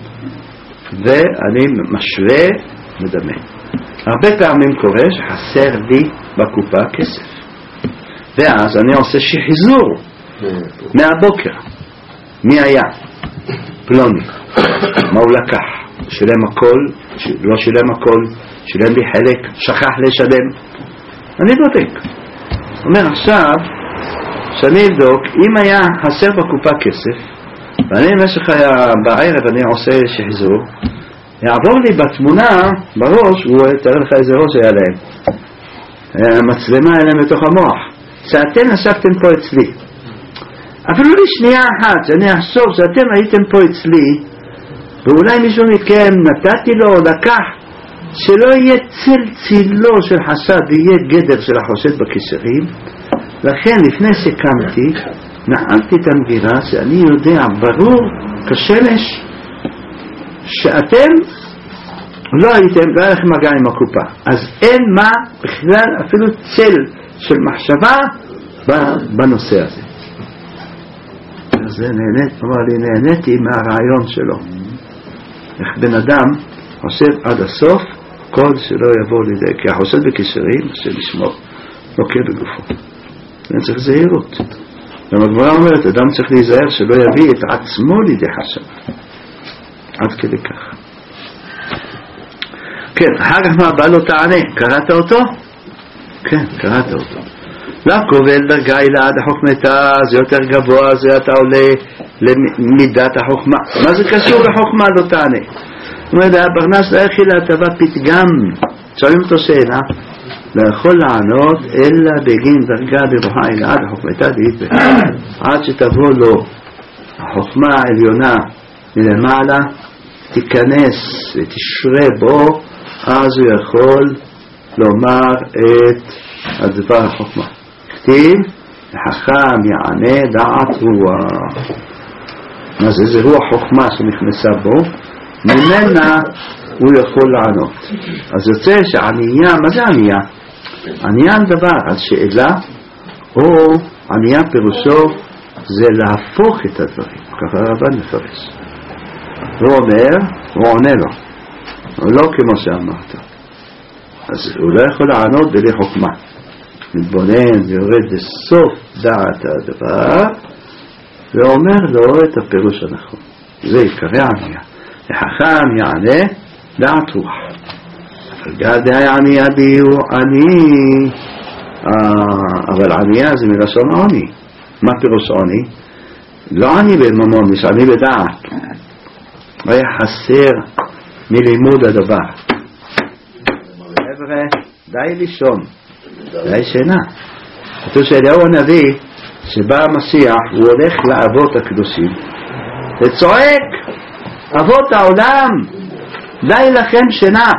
ואני משווה מדמה. הרבה פעמים קורה שחסר לי בקופה כסף, ואז אני עושה שחזור מהבוקר. מי היה? פלוני. מה הוא לקח? שילם הכל? לא שילם הכל? שילם לי חלק? שכח לשלם? אני בודק. אומר עכשיו שאני אבדוק אם היה חסר בקופה כסף, ואני במשך בערב אני עושה שחזור, יעבור לי בתמונה בראש, הוא תראה לך איזה ראש היה להם, מצלמה אליהם בתוך המוח, שאתם ישבתם פה אצלי, אפילו לשנייה אחת שאני אחשוב שאתם הייתם פה אצלי, ואולי מישהו מכם נתתי לו או לקח, שלא יהיה צילו של חשד, יהיה גדר של החושד בקיסרים. לכן לפני שקמתי נעלתי את המגירה, שאני יודע ברור כשמש שאתם לא הייתם, לא היה לכם מגע עם הקופה, אז אין מה בכלל אפילו צל של מחשבה בנושא הזה. אז אמר לי, נהניתי מהרעיון שלו, איך בן אדם חושב עד הסוף כל שלא יבוא לידי, כי החושד בקיסרים שלשמור לוקה בגופו, אין צריך זהירות. והגמרא אומרת, אדם צריך להיזהר שלא יביא את עצמו לידי חשד, עד כדי כך. כן, אחר כך מה בא לו תענה? קראת אותו? כן, קראת אותו. לא קובל דרגה אלא עד החוכמתה, זה יותר גבוה, זה אתה עולה למידת החוכמה. מה זה קשור לחוכמה? לא תענה. זאת אומרת, הפרנס לא יכיל להטבה פתגם, שואלים אותו שאלה, לא יכול לענות אלא בגין דרגה ברוחא אלא עד החוכמתה דהית, עד שתבוא לו החוכמה העליונה מלמעלה, תיכנס ותשרה בו, אז הוא יכול לומר את הדבר החוכמה. כתיב, חכם יענה דעת רוח. מה זה? זה רוח חוכמה שנכנסה בו, ממנה הוא יכול לענות. אז יוצא שענייה, מה זה ענייה? ענייה דבר, על שאלה, או ענייה פירושו זה להפוך את הדברים, ככה הרבן מפרש. הוא אומר, הוא עונה לו, לא כמו שאמרת. אז הוא לא יכול לענות בלי חוכמה, מתבונן ויורד לסוף דעת הדבר ואומר לו את הפירוש הנכון. זה עיקרי ענייה. החכם יענה דעת רוח, אבל גדע ענייה דיו עני, אבל ענייה זה מלשון עוני. מה פירוש עוני? לא עני בממון, יש עני בדעת, היה חסר מלימוד הדבר. חבר'ה, די לישון, די שינה. כתוב שאליהו הנביא שבא המשיח, הוא הולך לאבות הקדושים וצועק, אבות העולם, די לכם שינה,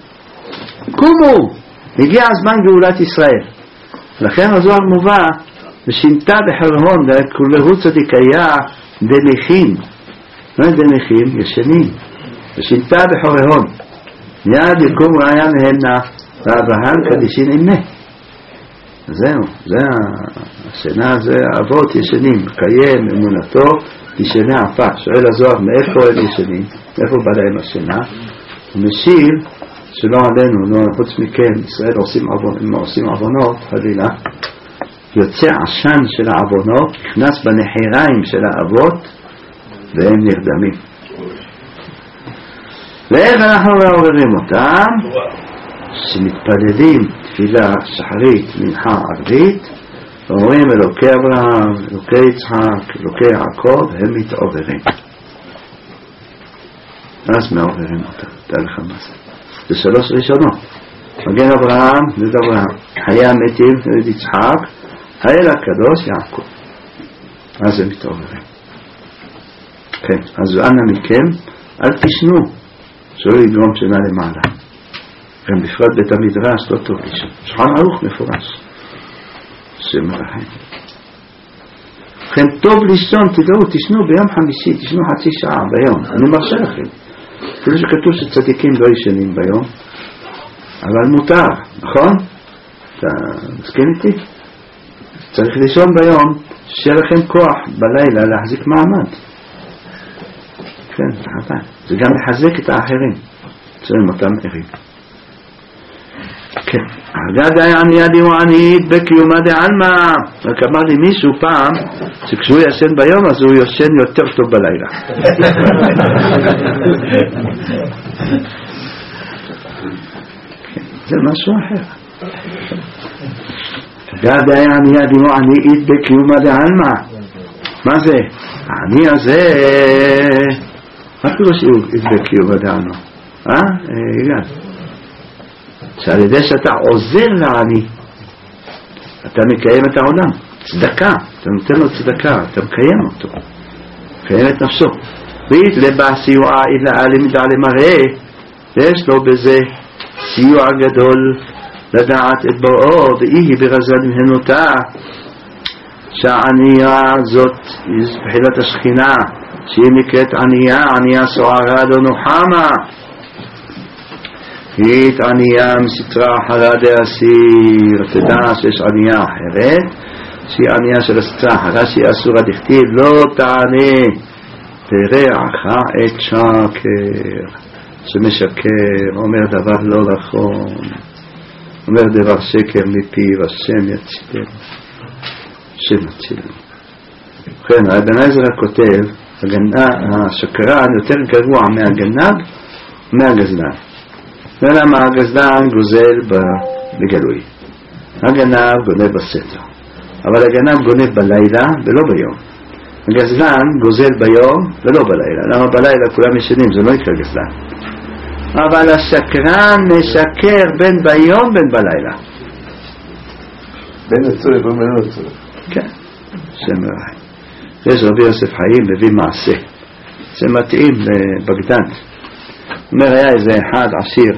קומו, הגיע הזמן גאולת ישראל. לכן הזוהר מובא, ושינתה בחרהון, וכולהו צדיקיה דניחים. מה דניחים? ישנים. ושינתה בחרהון, מיד יקום רעיה מהנה, ואברהם קדישין אמנה. זהו, זה השינה, זה אבות ישנים, קיים אמונתו, ישני עפה. שואל הזוהר, מאיפה הם ישנים? מאיפה בא להם השינה? הוא משיב שלא עלינו, לא חוץ מכן, ישראל עושים עוונות, חלילה, יוצא עשן של העוונות, נכנס בנחיריים של האבות, והם נרדמים. ואיך אנחנו מעוררים אותם? שמתפללים תפילה שחרית, מנחה ערבית, ואומרים אלוקי אברהם, אלוקי יצחק, אלוקי יעקב, הם מתעוררים. אז מעוררים אותם, תאר לך מה זה. זה שלוש ראשונות. מגן אברהם, נד אברהם, חיי המתים, נד יצחק, האל הקדוש יעקב. אז הם מתעוררים. כן, אז אנא מכם, אל תשנו, שלא יגרום שינה למעלה. גם בפרט בית המדרש לא טוב לישון. שולחן ערוך מפורש. השם מרחם. לכן טוב לישון, תדעו, תשנו ביום חמישי, תשנו חצי שעה ביום. אני מרשה לכם. אפילו שכתוב שצדיקים לא ישנים ביום, אבל מותר, נכון? אתה מסכים איתי? צריך לישון ביום, שיהיה לכם כוח בלילה להחזיק מעמד. כן, חבל. זה גם לחזק את האחרים. צריכים אותם ערים. כן. אגד העני עדי הוא עני בקיומה דעלמא. רק אמר לי מישהו פעם שכשהוא ישן ביום אז הוא ישן יותר טוב בלילה. זה משהו אחר. אגד העני עדי הוא עני בקיומה דעלמא. מה זה? העני הזה מה קורה שהוא בקיומה דעלמא? יגאל שעל ידי שאתה עוזר לעני אתה מקיים את העולם, צדקה, אתה נותן לו צדקה, אתה מקיים אותו, מקיים את נפשו. ואית לבא סיועה אילה למידה למראה, יש לו בזה סיוע גדול לדעת את בואו, ואיהי ברזל מהנותה שהענייה הזאת בחינת השכינה שהיא נקראת ענייה סוערה לא נוחמה, היא ענייה מסתרה אחרה דאסיר. תדע שיש ענייה אחרת שהיא ענייה של הסתרה אחרה שהיא אסורה דכתיב לא תענה תרעך את שקר, שמשקר אומר דבר לא נכון, אומר דבר שקר מפיו, השם יצילנו, השם יצילנו. כן, אבן עזרא כותב השקרן יותר גרוע מהגנב מהגזלן. ולמה הגזלן גוזל בגלוי, הגנב גונב בסתר, אבל הגנב גונב בלילה ולא ביום. הגזלן גוזל ביום ולא בלילה. למה בלילה כולם ישנים? זה לא יקרה גזלן. אבל השקרן משקר בין ביום בין בלילה, בין הצורך ובין לא הצורך. כן, שם רעי. יש רבי יוסף חיים מביא מעשה, זה מתאים לבגדד. אומר היה איזה אחד עשיר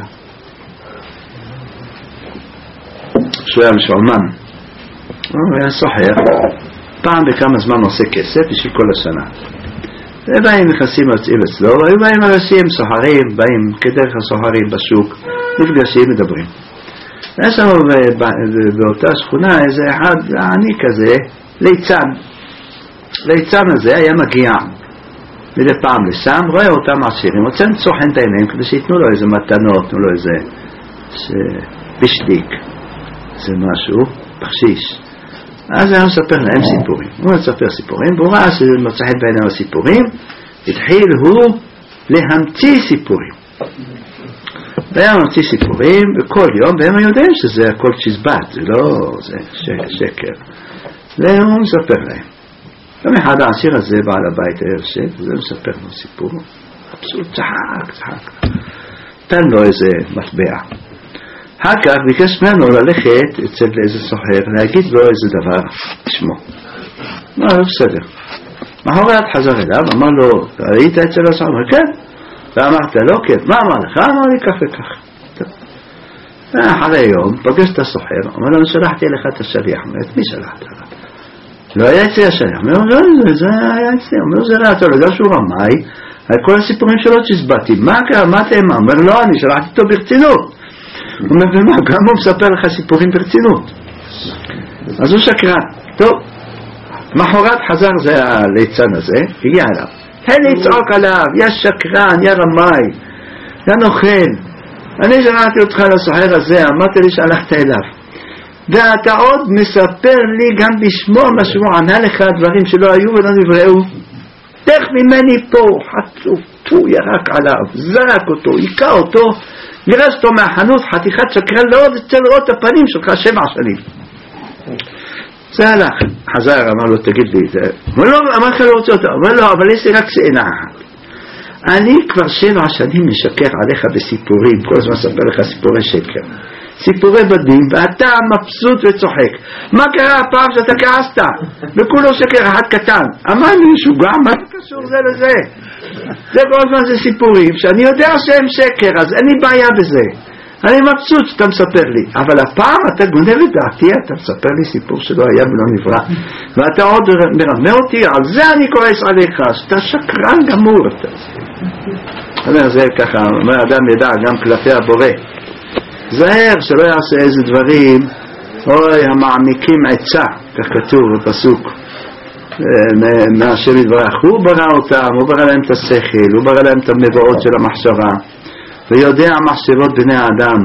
שהוא היה משועמם, הוא היה סוחר, פעם בכמה זמן עושה כסף בשביל כל השנה, ובאים נכנסים יוצאים אצלו, והיו באים אנשים סוחרים, באים כדרך הסוחרים בשוק, נפגשים מדברים. יש לנו באותה שכונה איזה אחד עני כזה, ליצן הזה היה מגיע מדי פעם לשם, רואה אותם עשירים, רוצה למצוא חן את העיניים כדי שיתנו לו איזה מתנות, תנו לו איזה בשליק, זה משהו, בכשיש. אז הוא מספר להם סיפורים, הוא מספר סיפורים, והוא ראה שזה מצא חן בעיניו הסיפורים, התחיל הוא להמציא סיפורים. והיה ממציא סיפורים וכל יום, והם יודעים שזה הכל צ'יזבט, זה לא, זה שקר. והוא מספר להם. גם אחד העשיר הזה בעל הבית היה יושב, וזה מספר לו סיפור, אבסורד, צחק, תן לו איזה מטבע. אחר כך ביקש ממנו ללכת אצל איזה סוחר, להגיד לו איזה דבר שמו. לא, בסדר. מחרת חזר אליו, אמר לו, ראית אצל הסוחר? כן. ואמרת לו, כן. מה אמר לך? אמר לי כך וכך. אחרי יום, פגש את הסוחר, אמר לו, שלחתי לך את השליח. את מי שלחת לך? לא היה אצלי השליח. אומר לו, זה היה אצלי. אומר לו, זה ראה, אתה לא יודע שהוא רמאי, על כל הסיפורים שלו שהסבטתי. מה קרה? מה אתה אמר? אומר לו, אני שלחתי אותו ברצינות. הוא אומר, ומה? גם הוא מספר לך סיפורים ברצינות. אז הוא שקרן. טוב, מחרת חזר זה הליצן הזה, הגיע אליו. לצעוק עליו, יא שקרן, יא רמאי, יא נוכל. אני שלחתי אותך לסוחר הזה, אמרתי לי שהלכת אליו. ואתה עוד מספר לי גם בשמו מה שהוא ענה לך דברים שלא היו ולא נבראו. לך ממני פה, חצוף, הוא ירק עליו, זרק אותו, עיקה אותו, גירש אותו מהחנות, חתיכת שקרן, לא עוד רוצה לראות את הפנים שלך 7 שנים. זה הלך, חזר, אמר לו, תגיד לי, אמר לו, אמר לך לא רוצה אותו, אמר לו, אבל יש לי רק שאלה אחת. אני כבר 7 שנים משקר עליך בסיפורים, כל הזמן ספר לך סיפורי שקר, סיפורי בדים, ואתה מבסוט וצוחק. מה קרה הפעם שאתה כעסת? וכולו שקר אחד קטן. אמר לי, שוגע, מה זה קשור זה לזה? זה כל הזמן זה סיפורים שאני יודע שהם שקר, אז אין לי בעיה בזה, אני מבסוט שאתה מספר לי, אבל הפעם אתה גונב את דעתי, אתה מספר לי סיפור שלא היה ולא נברא, ואתה עוד מרמה אותי, על זה אני כועס עליך, שאתה שקרן גמור. זה ככה, אומר אדם ידע גם כלפי הבורא, זהר שלא יעשה איזה דברים, אוי המעמיקים עצה, כך כתוב בפסוק, מהשם יתברך, הוא ברא אותם, הוא ברא להם את השכל, הוא ברא להם את המבואות של המחשבה, ויודע מחשבות בני האדם,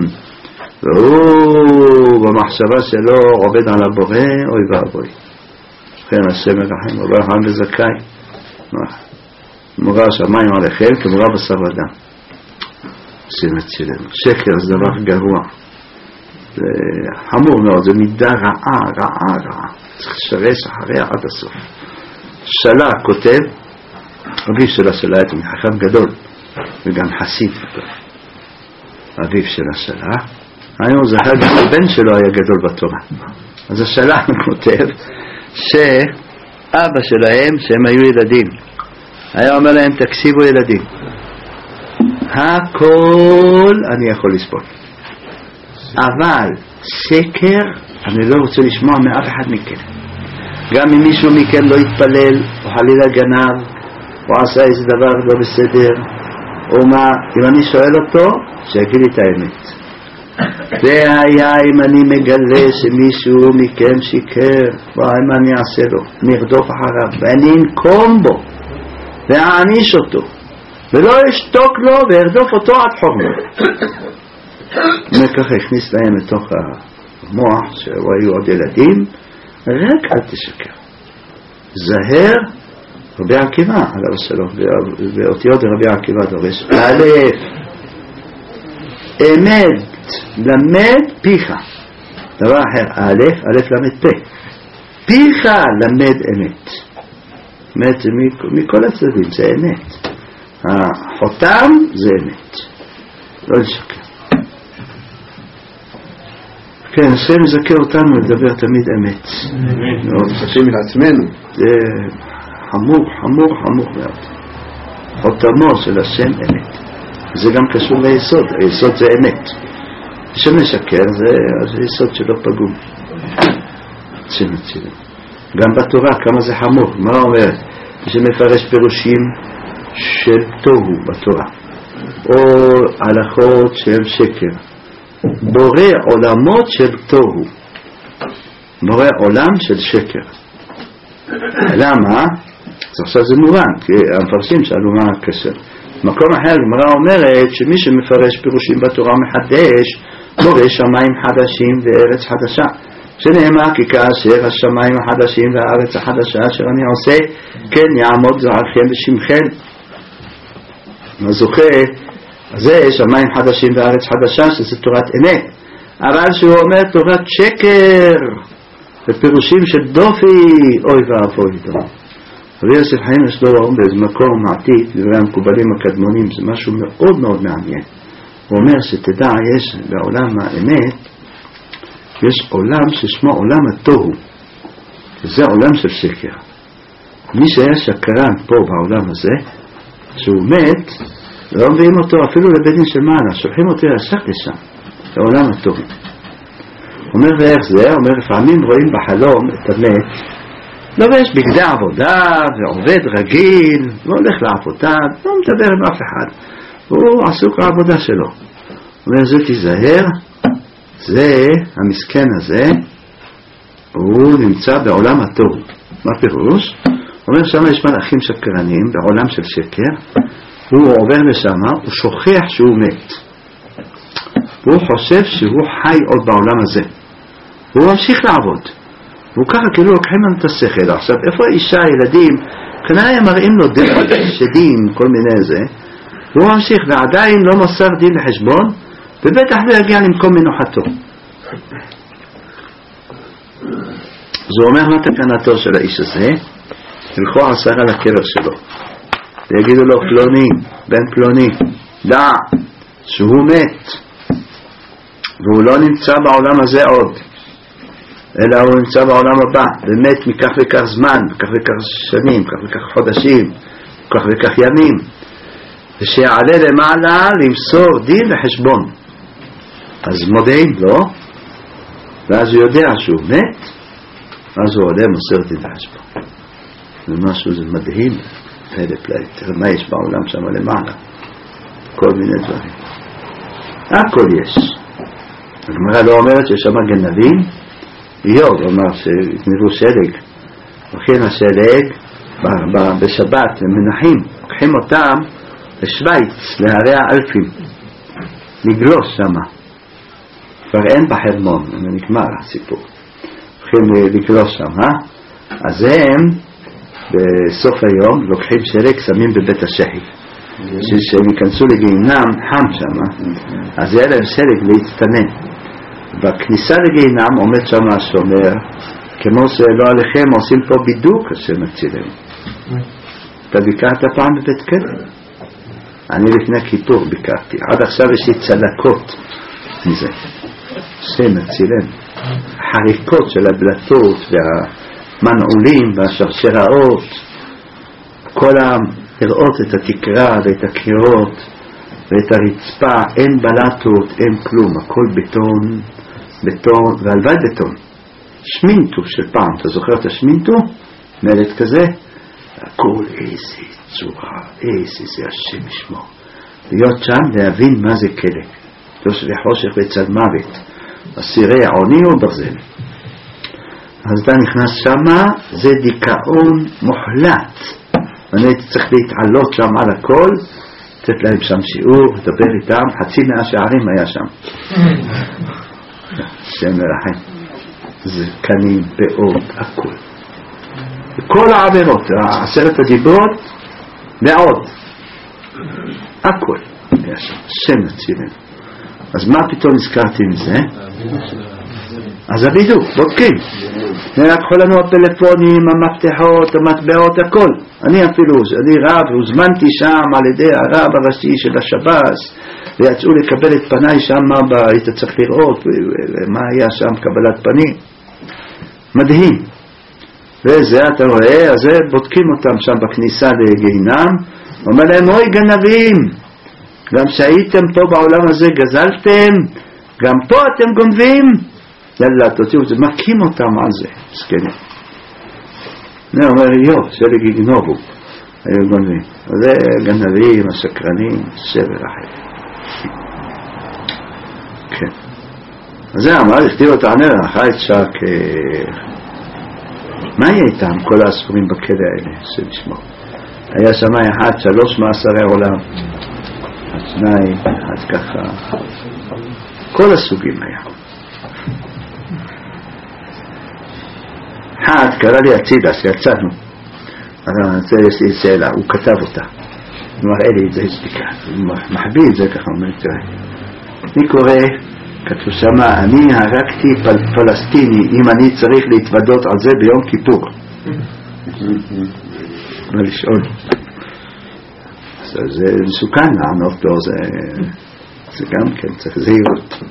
והוא במחשבה שלו עובד על הבורא, אוי ואבוי. כן, השם מרחם, הוא ברחם וזכאי, מורה שמיים עליכם כמורה בשר ודם. השם הצילנו, שקר זה דבר גרוע, זה חמור מאוד, זה מידה רעה, צריך לשרש אחריה עד הסוף. שלה כותב, אביו שלה הייתה מחכם גדול וגם חסיד גדול, אביו שלה היום זכר גם הבן שלו היה גדול בתורה, אז השלה כותב שאבא שלהם שהם היו ילדים היה אומר להם תקשיבו ילדים, הכל אני יכול לסבול, אבל שקר אני לא רוצה לשמוע מאף אחד מכם, גם אם מישהו מכם לא יתפלל או חלילה גנב או עשה איזה דבר לא בסדר או מה, אם אני שואל אותו שיגיד לי את האמת. והיה אם אני מגלה שמישהו מכם שיקר, מה אני אעשה לו? נרדוף אחריו ואני אנקום בו ואעניש אותו ולא אשתוק לו וארדוף אותו עד חורמה. וככה הכניס להם לתוך המוח שהיו עוד ילדים, רק אל תשקר. זהר רבי עקיבא עליו השלום, באותיות רבי עקיבא דורש א' אמת למד פיך, דבר אחר א' למד פה, פיך למד אמת, אמת מכל הצדדים זה אמת, החותם זה אמת, לא לשקר. כן, השם יזכה אותנו לדבר תמיד אמת. חשים לעצמנו. זה חמור מאוד. חותמו של השם אמת. זה גם קשור ליסוד, היסוד זה אמת. השם משקר זה יסוד שלא פגום. גם בתורה כמה זה חמור. מה אומר? שמפרש פירושים של תוהו בתורה, או הלכות שהם שקר, בורא עולמות של תוהו, בורא עולם של שקר. למה? אז עכשיו זה מובן, כי המפרשים שאלו מה הקשר. מקום אחר גמרא אומרת שמי שמפרש פירושים בתורה מחדש בורא שמיים חדשים וארץ חדשה, שנאמר כי כאשר השמיים החדשים והארץ החדשה אשר אני עושה כן יעמוד זרעכם ושמכם. מה זוכה? זה שמיים חדשים וארץ חדשה שזה תורת אמת, אבל שהוא אומר תורת שקר ופירושים של דופי, אוי ואבוי דום. רבי יוסף חיים יש לו באיזה מקום מעתיק דברי המקובלים הקדמונים, זה משהו מאוד מאוד מעניין. הוא אומר שתדע יש בעולם האמת יש עולם ששמו עולם התוהו, וזה עולם של שקר. מי שהיה שקרן פה בעולם הזה שהוא מת לא מביאים אותו אפילו לבית של מעלה, שולחים אותו ישר לשם, לעולם התוהו. אומר ואיך זה? אומר לפעמים רואים בחלום את המת לובש בגדי עבודה ועובד רגיל, לא הולך לעבודה, לא מדבר עם אף אחד, הוא עסוק לעבודה שלו. אומר זה תיזהר, זה המסכן הזה הוא נמצא בעולם התוהו. מה פירוש? אומר שם יש מלאכים שקרנים בעולם של שקר, הוא עובר לשם, הוא שוכח שהוא מת, הוא חושב שהוא חי עוד בעולם הזה, הוא ממשיך לעבוד, והוא ככה כאילו לוקחים לנו את השכל. עכשיו איפה אישה, ילדים, כנראה מראים לו שדין, כל מיני זה, והוא ממשיך ועדיין לא מסר דין לחשבון, ובטח לא יגיע למקום מנוחתו. זה אומר מה תקנתו של האיש הזה, ילכו 10 לקבר שלו ויגידו לו פלוני, בן פלוני, דע שהוא מת והוא לא נמצא בעולם הזה עוד, אלא הוא נמצא בעולם הבא, ומת מכך וכך זמן, כך וכך שנים, כך וכך חודשים, כך וכך ימים, ושיעלה למעלה למסור דין וחשבון. אז מודיעים לו, ואז הוא יודע שהוא מת, אז הוא עולה מוסר דין וחשבון. זה משהו, זה מדהים, פלא פלא. תראה מה יש בעולם שם למעלה, כל מיני דברים, הכל יש. הגמרא לא אומרת שיש שם גנבים. איוב אומר שגנבו שלג, הולכים השלג בשבת למנחים, לוקחים אותם לשוויץ, להרי האלפים, לגלוש שמה, כבר אין בחרמון, נגמר הסיפור, הולכים לגלוש שם. אז הם בסוף היום לוקחים שלג, שמים בבית השהי, שהם ייכנסו לגיהינם, חם שם, אז יהיה להם שלג להצטנן. בכניסה לגיהינם עומד שם השומר, כמו שלא עליכם עושים פה בידוק, השם הצילם. אתה ביקרת פעם בבית כלא? אני לפני כיפור ביקרתי, עד עכשיו יש לי צלקות מזה, השם הצילם. החריקות של הבלטות והמנעולים והשרשראות, כל לראות את התקרה ואת הקירות ואת הרצפה, אין בלטות, אין כלום, הכל בטון, בטון, והלוואי בטון. שמינטו של פעם, אתה זוכר את השמינטו? מלט כזה? הכל איזה צורה, איזה זה השם ישמור. להיות שם להבין מה זה כלא. לא שווה חושך וצד מוות. אסירי עוני או ברזל. אז אתה נכנס שמה, זה דיכאון מוחלט. אני צריך להתעלות שם על הכל, לתת להם שם שיעור, לדבר איתם, חצי מהשערים היה שם. שם מרחם. זה קנים, פאות, הכל. כל העבירות, 10 הדיברות, ועוד. הכל. היה שם, שם הצילם. אז מה פתאום נזכרתי מזה? אז הבידוק, בודקים. לקחו לנו הפלאפונים, המפתחות, המטבעות, הכל. אני אפילו, אני רב, הוזמנתי שם על ידי הרב הראשי של השב"ס, ויצאו לקבל את פניי שם, היית צריך לראות מה היה שם, קבלת פנים. מדהים. וזה אתה רואה, אז בודקים אותם שם בכניסה לגיהינם, אומר להם, אוי גנבים, גם שהייתם פה בעולם הזה גזלתם, גם פה אתם גונבים, יאללה, תוציאו את זה, מכים אותם על זה, סכנים. זה אומר, יוב, שלג יגנובו, היו גונבים. זה גנבים, השקרנים, שבר אחר. כן. אז זה אמר, הכתיב אותה ענר, אחרי שק, מה יהיה איתם כל הספורים בכלא האלה, שנשמור? היה שם אחד, 3 מאסרי עולם, 2, אז ככה, כל הסוגים היה. אחד קרא לי הצידה שיצאנו, אז יש לי שאלה, הוא כתב אותה, הוא מראה לי את זה הספיקה, הוא מחביא את זה ככה, הוא אומר, תראה, אני קורא, כתוב שמה, אני הרגתי פלסטיני אם אני צריך להתוודות על זה ביום כיפור. מה לשאול? זה מסוכן לענות לו, זה גם כן, צריך זהירות.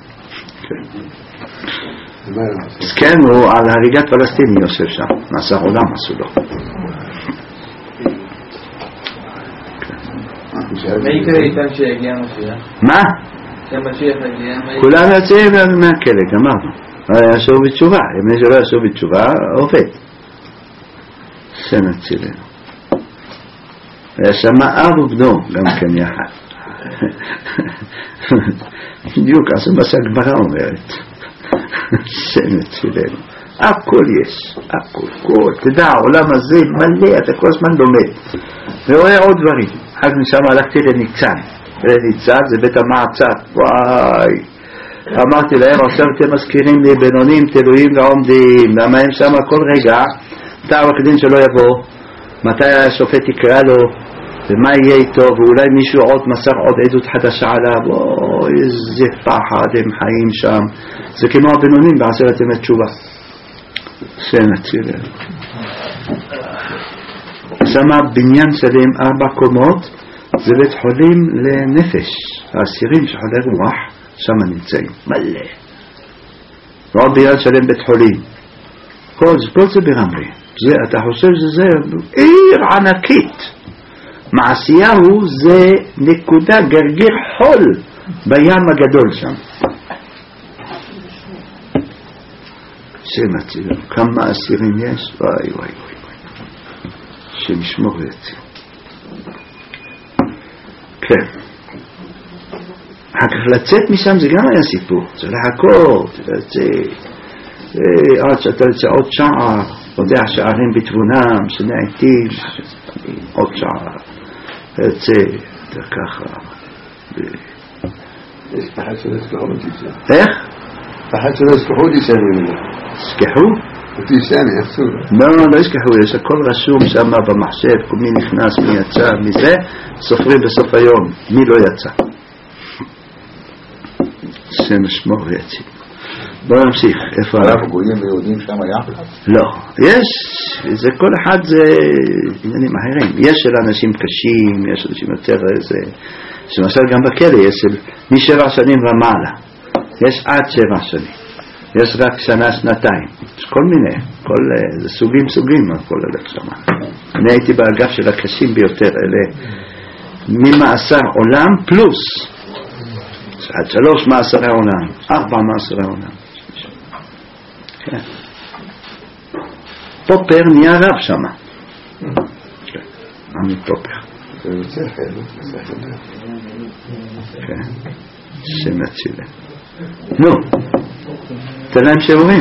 אז כן, הוא על הריגת פלסטיני יושב שם, נעשה עולם עשו לו. מה יקרה איתם שיגיע המשיח? מה? שהמשיח יגיע? כולם יוצאים מהכלא, גמרנו. ישוב בתשובה, אם שלא ישוב בתשובה, עובד. שנה צילנו. שם אב ובנו גם כן יחד. בדיוק, עשו מה שהגמרא אומרת. שנה צילנו. הכל יש, הכל. תדע, העולם הזה מלא, אתה כל הזמן לומד. ורואה עוד דברים. אז משם הלכתי לניצן. ניצן זה בית המעצר. וואי. אמרתי להם, עכשיו אתם מזכירים לי בינונים, תלויים ועומדים. למה הם שם כל רגע, אתה עורך דין שלא יבוא, מתי השופט יקרא לו, ומה יהיה איתו, ואולי מישהו עוד מסר עוד עדות חדשה עליו. אוי, איזה פחד הם חיים שם. זה כמו הבינונים בעשרת ימי תשובה. שנציל. שמה בניין שלם 4 קומות, זה בית חולים לנפש. האסירים שחולי רוח שם נמצאים, מלא. ועוד בניין שלם בית חולים. כל זה ברמלה. זה, אתה חושב שזה עיר ענקית. מעשיהו זה נקודה גרגר חול בים הגדול שם. שמציל כמה אסירים יש, וואי וואי וואי, שמשמור ויציל. כן, לצאת משם זה גם היה סיפור, זה לחכות, עד שאתה יוצא עוד שעה, יודע שערים בתבונם, שני עיתים, עוד שעה, יוצא, אתה ככה. יש פחד שלא יזכחו אותי שם. איך? פחד שלא יזכחו אותי שם. יזכחו? אותי שם, יחסו. לא יזכחו, יש הכל רשום שם במחשב, מי נכנס, מי יצא, מזה, סופרים בסוף היום, מי לא יצא. שנשמור ויציל. בואו נמשיך, איפה אנחנו גויים ויהודים שם היה? לא, יש, זה כל אחד זה עניינים אחרים. יש של אנשים קשים, יש אנשים יותר איזה, למשל גם בכלא יש מ7 שנים ומעלה, יש עד 7 שנים, יש רק שנה, שנתיים, יש כל מיני, זה סוגים, הכל הולך שם. אני הייתי באגף של הקשים ביותר, אלה ממאסר עולם פלוס עד 3 מאסרי עולם, 4 מאסרי עולם. כן. פופר נהיה רב שם. אני פופר. זה יוצא חייב, כן. שמצילה. נו, תן להם שיעורים.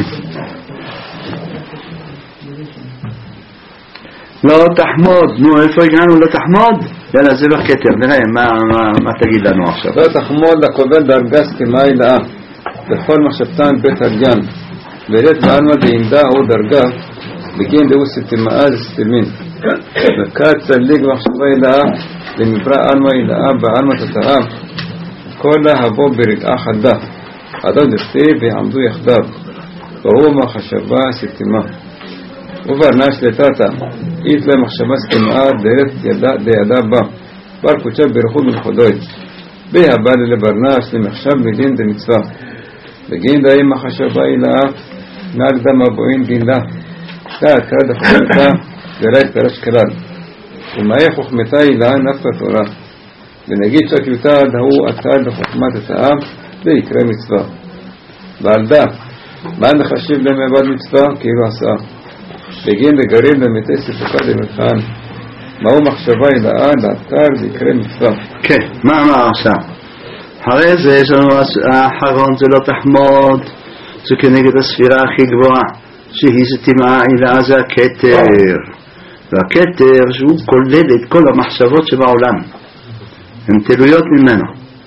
לא תחמוד, נו איפה הגענו לא תחמוד? יאללה זה בכתר, נראה מה תגיד לנו עכשיו. לא תחמוד לקובל דרגה סתימה הילאה בכל מחשבתן בית הדיין ולית בעלמא דעינדה או דרגה בגין דהו סתימה זה סתימין וכת צליג מחשבה הילאה למברא עלמא הילאה בעלמא תתאה כל להבוא ברגעה חדה אדם דכתיב ויעמדו יחדיו והוא מחשבה סתימה וברנה שלטתה אית לה מחשבה סתימה דלת דידה בה בר קודשה ברכות מלכודוי בהבא לברנש למחשב מדין דמצווה בגין דאי מחשבה הילאה נגדה מבואים דינדה תעת קרא דחוכמתה וראית פרש כלל ומאי חוכמתה הילאה נפת התורה ונגיד שקיותה דהו עתה דחוכמת התאה ויקרא מצווה ועלדה מה נחשיב למעבד מצווה כאילו עשה בגין דגרים למתי סיפוקה דמתחן מהו מחשבה הילאה לאתר ויקרא מצווה. כן, מה אמר עכשיו? אחרי זה יש לנו האחרון זה לא תחמוד, זה כנגד הספירה הכי גבוהה שהיא סתימה הילאה זה הכתר, והכתר שהוא כולל את כל המחשבות שבעולם הן תלויות ממנו.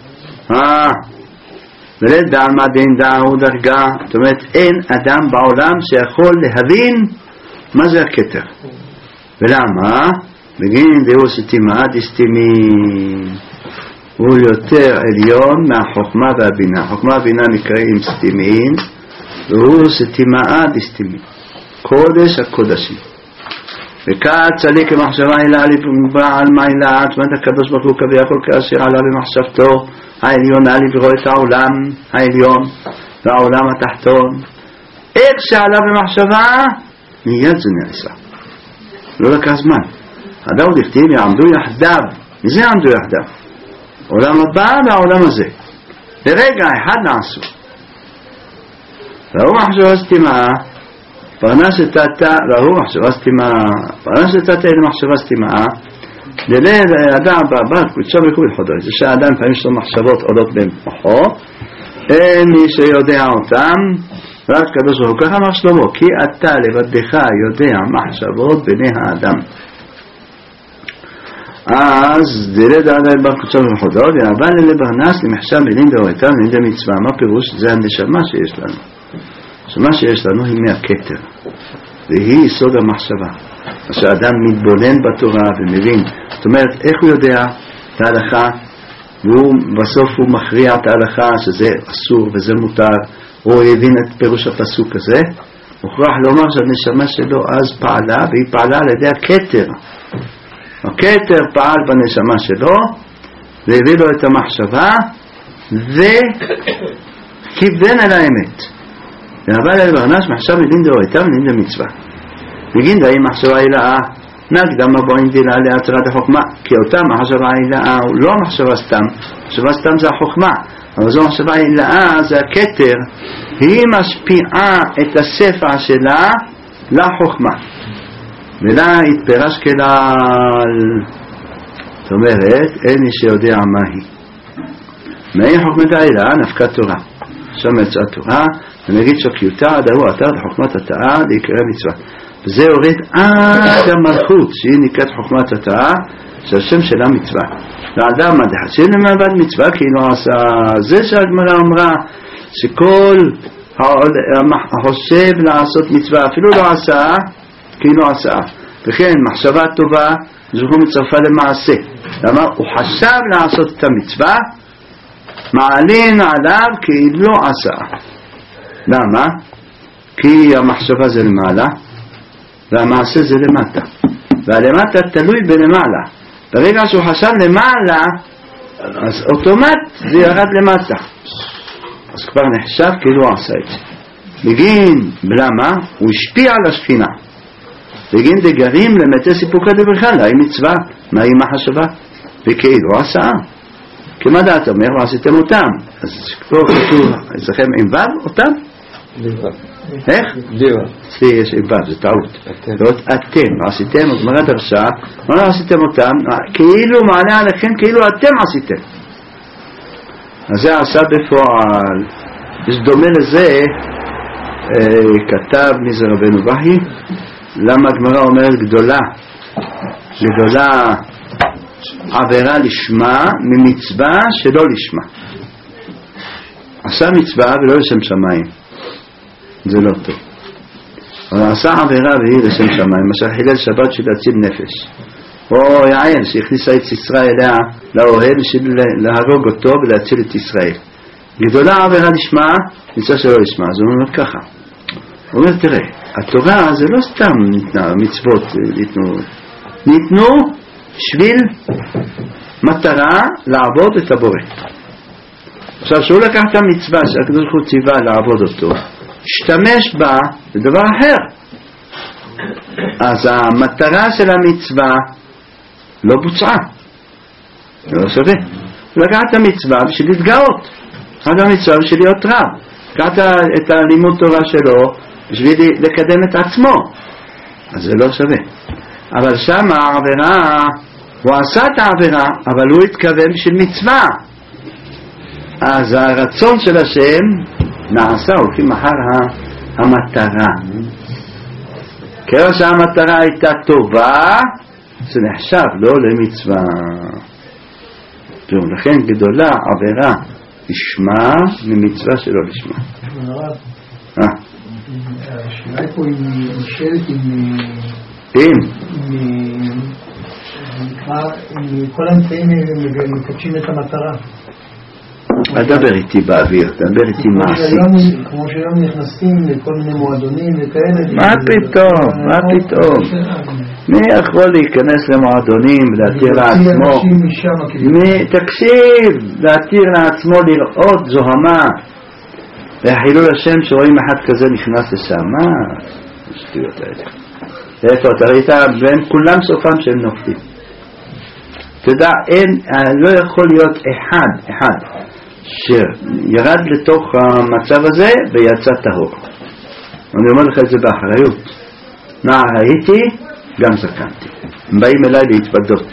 ולדע מה דין דעו דרגה, זאת אומרת אין אדם בעולם שיכול להבין מה זה הכתר. ולמה? בגין דהו סתימה דסתימין, הוא יותר עליון מהחוכמה והבינה. חוכמה והבינה נקראים סתימין והוא סתימה דסתימין, קודש הקודשים. וכת צליק כמחשבה הילאה לבעל מה הילאה, זאת אומרת הקדוש ברוך הוא כביכול כאשר עלה במחשבתו העליונה לברוא את העולם העליון והעולם התחתון. איך שעלה במחשבה מיד זה נעשה, לא לקח זמן. אדם דכתיב יעמדו יחדיו, מזה יעמדו יחדיו, עולם הבא והעולם הזה ברגע אחד נעשו. והוא מחשבה סתימה פרנס לתתה, והוא מחשבה סתימה פרנס לתתה אלה מחשבה סתימה לליל האדם בעבר קודשו בכל חודש. זה שהאדם פעמים יש לו מחשבות עולות במוחו, אין מי שיודע אותם רק קדוש ברוך הוא. ככה אמר שלמה, כי אתה לבדך יודע מחשבות בני האדם. אז דלת האדם בר קודשו בכל חודש אבל לברנס למחשב מילים דאורייתא ומילים דמצווה. מה פירוש? זה הנשמה שיש לנו. הנשמה שיש לנו היא מהכתר והיא יסוד המחשבה. כשאדם מתבונן בתורה ומבין, זאת אומרת איך הוא יודע את ההלכה ובסוף הוא מכריע את ההלכה שזה אסור וזה מותר, הוא הבין את פירוש הפסוק הזה, מוכרח לומר שהנשמה שלו אז פעלה, והיא פעלה על ידי הכתר. הכתר פעל בנשמה שלו והביא לו את המחשבה וכיוון על האמת. אבל לברנש מחשב מדין דאורייתא ומדין דמצווה. בגין דאי מחשבה הילאה נקדמה בו אינדילה להצהרת החוכמה, כי אותה מחשבה העילאה הוא לא מחשבה סתם, מחשבה סתם זה החוכמה, אבל זו מחשבה העילאה זה הכתר, היא משפיעה את השפע שלה לחוכמה, ולה התפרש כלל, זאת אומרת, אין מי שיודע מה היא. מהי חוכמת העילאה? נפקה תורה, שם יצאה תורה, ונגיד שקיותה עד ההוא עתה בחוכמת התאה להיקרא מצווה. וזה יורד עד המלכות, שהיא נקראת חוכמת התאה, שהשם שלה מצווה. לאדם מדחסין למעבד מצווה, כי לא עשה זה שהגמרא אמרה, שכל החושב לעשות מצווה, אפילו לא עשה, כי לא עשה. וכן, מחשבה טובה, זוכו מצרפה למעשה. למה? הוא חשב לעשות את המצווה, מעלין עליו כי לא עשה. למה? כי המחשבה זה למעלה, והמעשה זה למטה. והלמטה תלוי בלמעלה. ברגע שהוא חשב למעלה, אז אוטומט זה ירד למטה. אז כבר נחשב כאילו עשה את זה. בגין, למה? הוא השפיע על השכינה. בגין דגרים למתי סיפוקה דבריכה, להי מצווה, מהי מחשבה? וכאילו עשה. כמה דעת אומר, ועשיתם אותם. אז פה כתוב, אצלכם עם וו אותם? ליבה. איך? ליבה. אצלי יש עם וו, זה טעות. אתם, עשיתם, גמרא דרשה, מה עשיתם אותם? כאילו מעלה עליכם, כאילו אתם עשיתם. אז זה עשה בפועל. יש דומה לזה, כתב מי זה רבנו בהי, למה הגמרא אומרת גדולה עבירה לשמה ממצווה שלא לשמה. עשה מצווה ולא לשם שמיים, זה לא טוב. אבל עשה עבירה והיא לשם שמיים, למשל חילל שבת של להציל נפש, או יעל שהכניסה את ישראל אליה לאוהל של להרוג אותו ולהציל את ישראל. גדולה עבירה לשמה, מצווה שלא לשמה. אז הוא אומר ככה, הוא אומר תראה, התורה זה לא סתם ניתנה, מצוות ניתנו שביל מטרה לעבוד את הבורא. עכשיו שהוא לקח את המצווה שהקדוש ברוך הוא ציווה לעבוד אותו, השתמש בה לדבר אחר, אז המטרה של המצווה לא בוצעה, זה לא שווה. הוא לקח את המצווה בשביל להתגאות, לקח את המצווה בשביל להיות רב, לקח את הלימוד תורה שלו בשביל לקדם את עצמו, אז זה לא שווה. אבל שם העבירה, הוא עשה את העבירה, אבל הוא התכוון בשביל מצווה, אז הרצון של השם נעשה, הולכים אחר המטרה. כיוון שהמטרה הייתה טובה, זה נחשב לא למצווה. לכן גדולה עבירה לשמה ממצווה שלא לשמה. השאלה פה היא נשאלת עם כל האמצעים מקדשים את המטרה. אל דבר איתי באוויר, דבר איתי מעשית. כמו שהיום נכנסים לכל מיני מועדונים וכאלה. מה פתאום? מי יכול להיכנס למועדונים ולהתיר לעצמו? תקשיב, להתיר לעצמו לראות זוהמה והחילול השם שרואים אחד כזה נכנס לשם. מה? שטויות האלה. איפה אתה ראית? בין כולם סופם שהם נופלים. תדע, לא יכול להיות אחד שירד לתוך המצב הזה ויצא טהור. אני אומר לך את זה באחריות. נער הייתי, גם זקנתי. הם באים אליי להתוודות.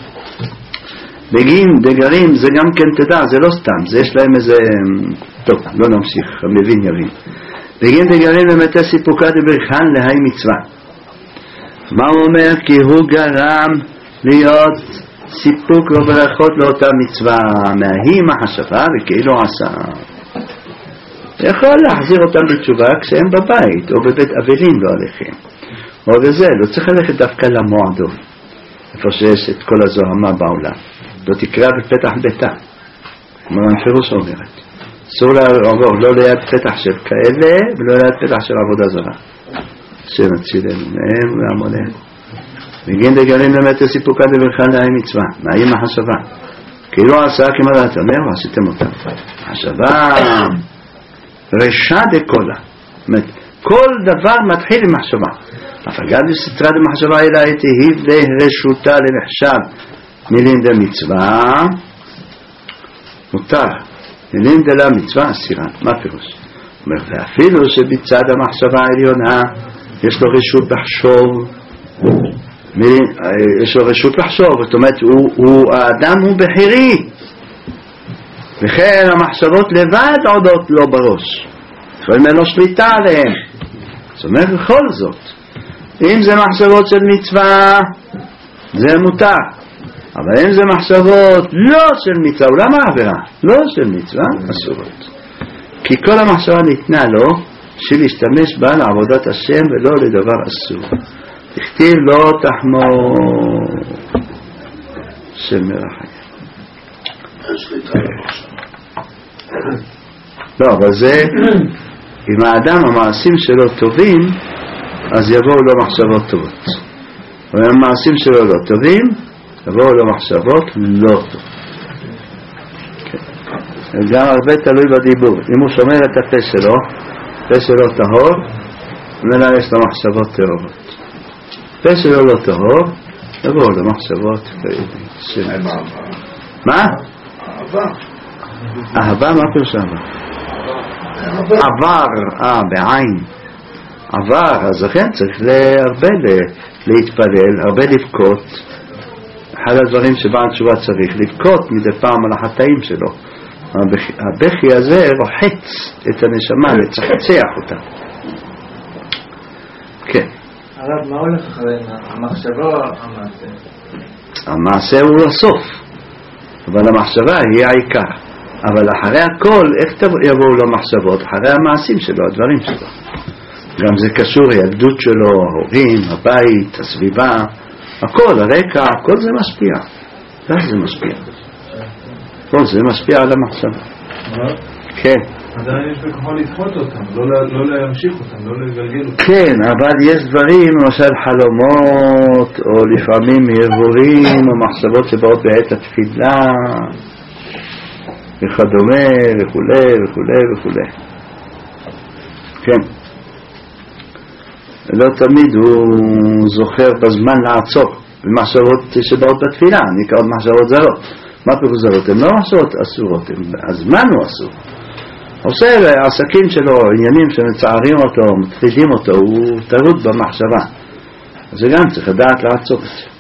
בגין דגרים זה גם כן, תדע, זה לא סתם, זה יש להם איזה, טוב, לא נמשיך, המבין יבין. בגין דגרים למתי סיפוקה דבריכן להי מצווה. מה הוא אומר? כי הוא גרם להיות סיפוק וברכות לאותה מצווה, מהי מחשבה וכאילו עשה. יכול להחזיר אותם בתשובה כשהם בבית או בבית אבלים לא עליכם או בזה, לא צריך ללכת דווקא למועדון איפה שיש את כל הזוהמה בעולם, לא תקרא בפתח ביתה, כמו המפירוש אומרת, אסור לעבור לא ליד פתח של כאלה ולא ליד פתח של עבודה זרה, שנצילנו מהם והמוננו. מגין דגלים למתי סיפוקה דבריכן להי מצווה, מהי מחשבה כאילו עשה כמו דעת אומר ועשיתם אותם. מחשבה רשע דקולה, כל דבר מתחיל עם מחשבה. אבל גם בסתרת המחשבה אלוהית היא ורשותה למחשב מילים דמצווה מותר, מילים דלה מצווה אסירה. מה פירוש? ואפילו שבצד המחשבה העליונה יש לו רשות לחשוב, יש לו רשות לחשוב, זאת אומרת האדם הוא בחירי, וכן המחשבות לבד עודות לו בראש, לפעמים אין לו שליטה עליהם. זאת אומרת בכל זאת אם זה מחשבות של מצווה זה מותר, אבל אם זה מחשבות לא של מצווה, הוא למה עבירה? לא של מצווה, אסורות, כי כל המחשבה ניתנה לו שלהשתמש בה לעבודת השם ולא לדבר אסור. תכתיב לא תחמו של מרחק. לא, אבל זה אם האדם המעשים שלו טובים אז יבואו לו מחשבות טובות, ואם המעשים שלו לא טובים יבואו לו מחשבות לא טובות. גם הרבה תלוי בדיבור. אם הוא שומר את הפה שלו, הפה שלו טהור, ומילא יש לו מחשבות טהורות. הפה שלו לא טהור, יבואו לו מחשבות של מה? אהבה, מה פירוש אהבה? עבר, בעין עבר, אז לכן צריך הרבה להתפלל, הרבה לבכות. אחד הדברים שבעל תשובה צריך לבכות מדי פעם על החטאים שלו. הבכי הזה רוחץ את הנשמה, לצחצח אותה. כן. הרב, מה הולך אחרי המחשבה או המעשה? המעשה הוא הסוף, אבל המחשבה היא העיקר. אבל אחרי הכל, איך יבואו לו מחשבות? אחרי המעשים שלו, הדברים שלו. גם זה קשור, הילדות שלו, ההורים, הבית, הסביבה, הכל, הרקע, הכל זה משפיע. איך זה משפיע? כל זה משפיע על המחשבה. כן. עדיין יש בכוחו לדחות אותם, לא להמשיך אותם, לא לגלגל אותם. כן, אבל יש דברים, למשל חלומות, או לפעמים הרהורים, או מחשבות שבאות בעת התפילה, וכדומה, וכולי, וכולי, וכולי. כן. לא תמיד הוא זוכר בזמן לעצור, במחשבות שבאות בתפילה, נקראות מחשבות זרות. מה פירוש זרות? הן לא מחשבות אסורות, הזמן הוא אסור. עושה העסקים שלו, עניינים שמצערים אותו, מטרידים אותו, הוא טרוד במחשבה. אז זה גם צריך לדעת לעצור את זה.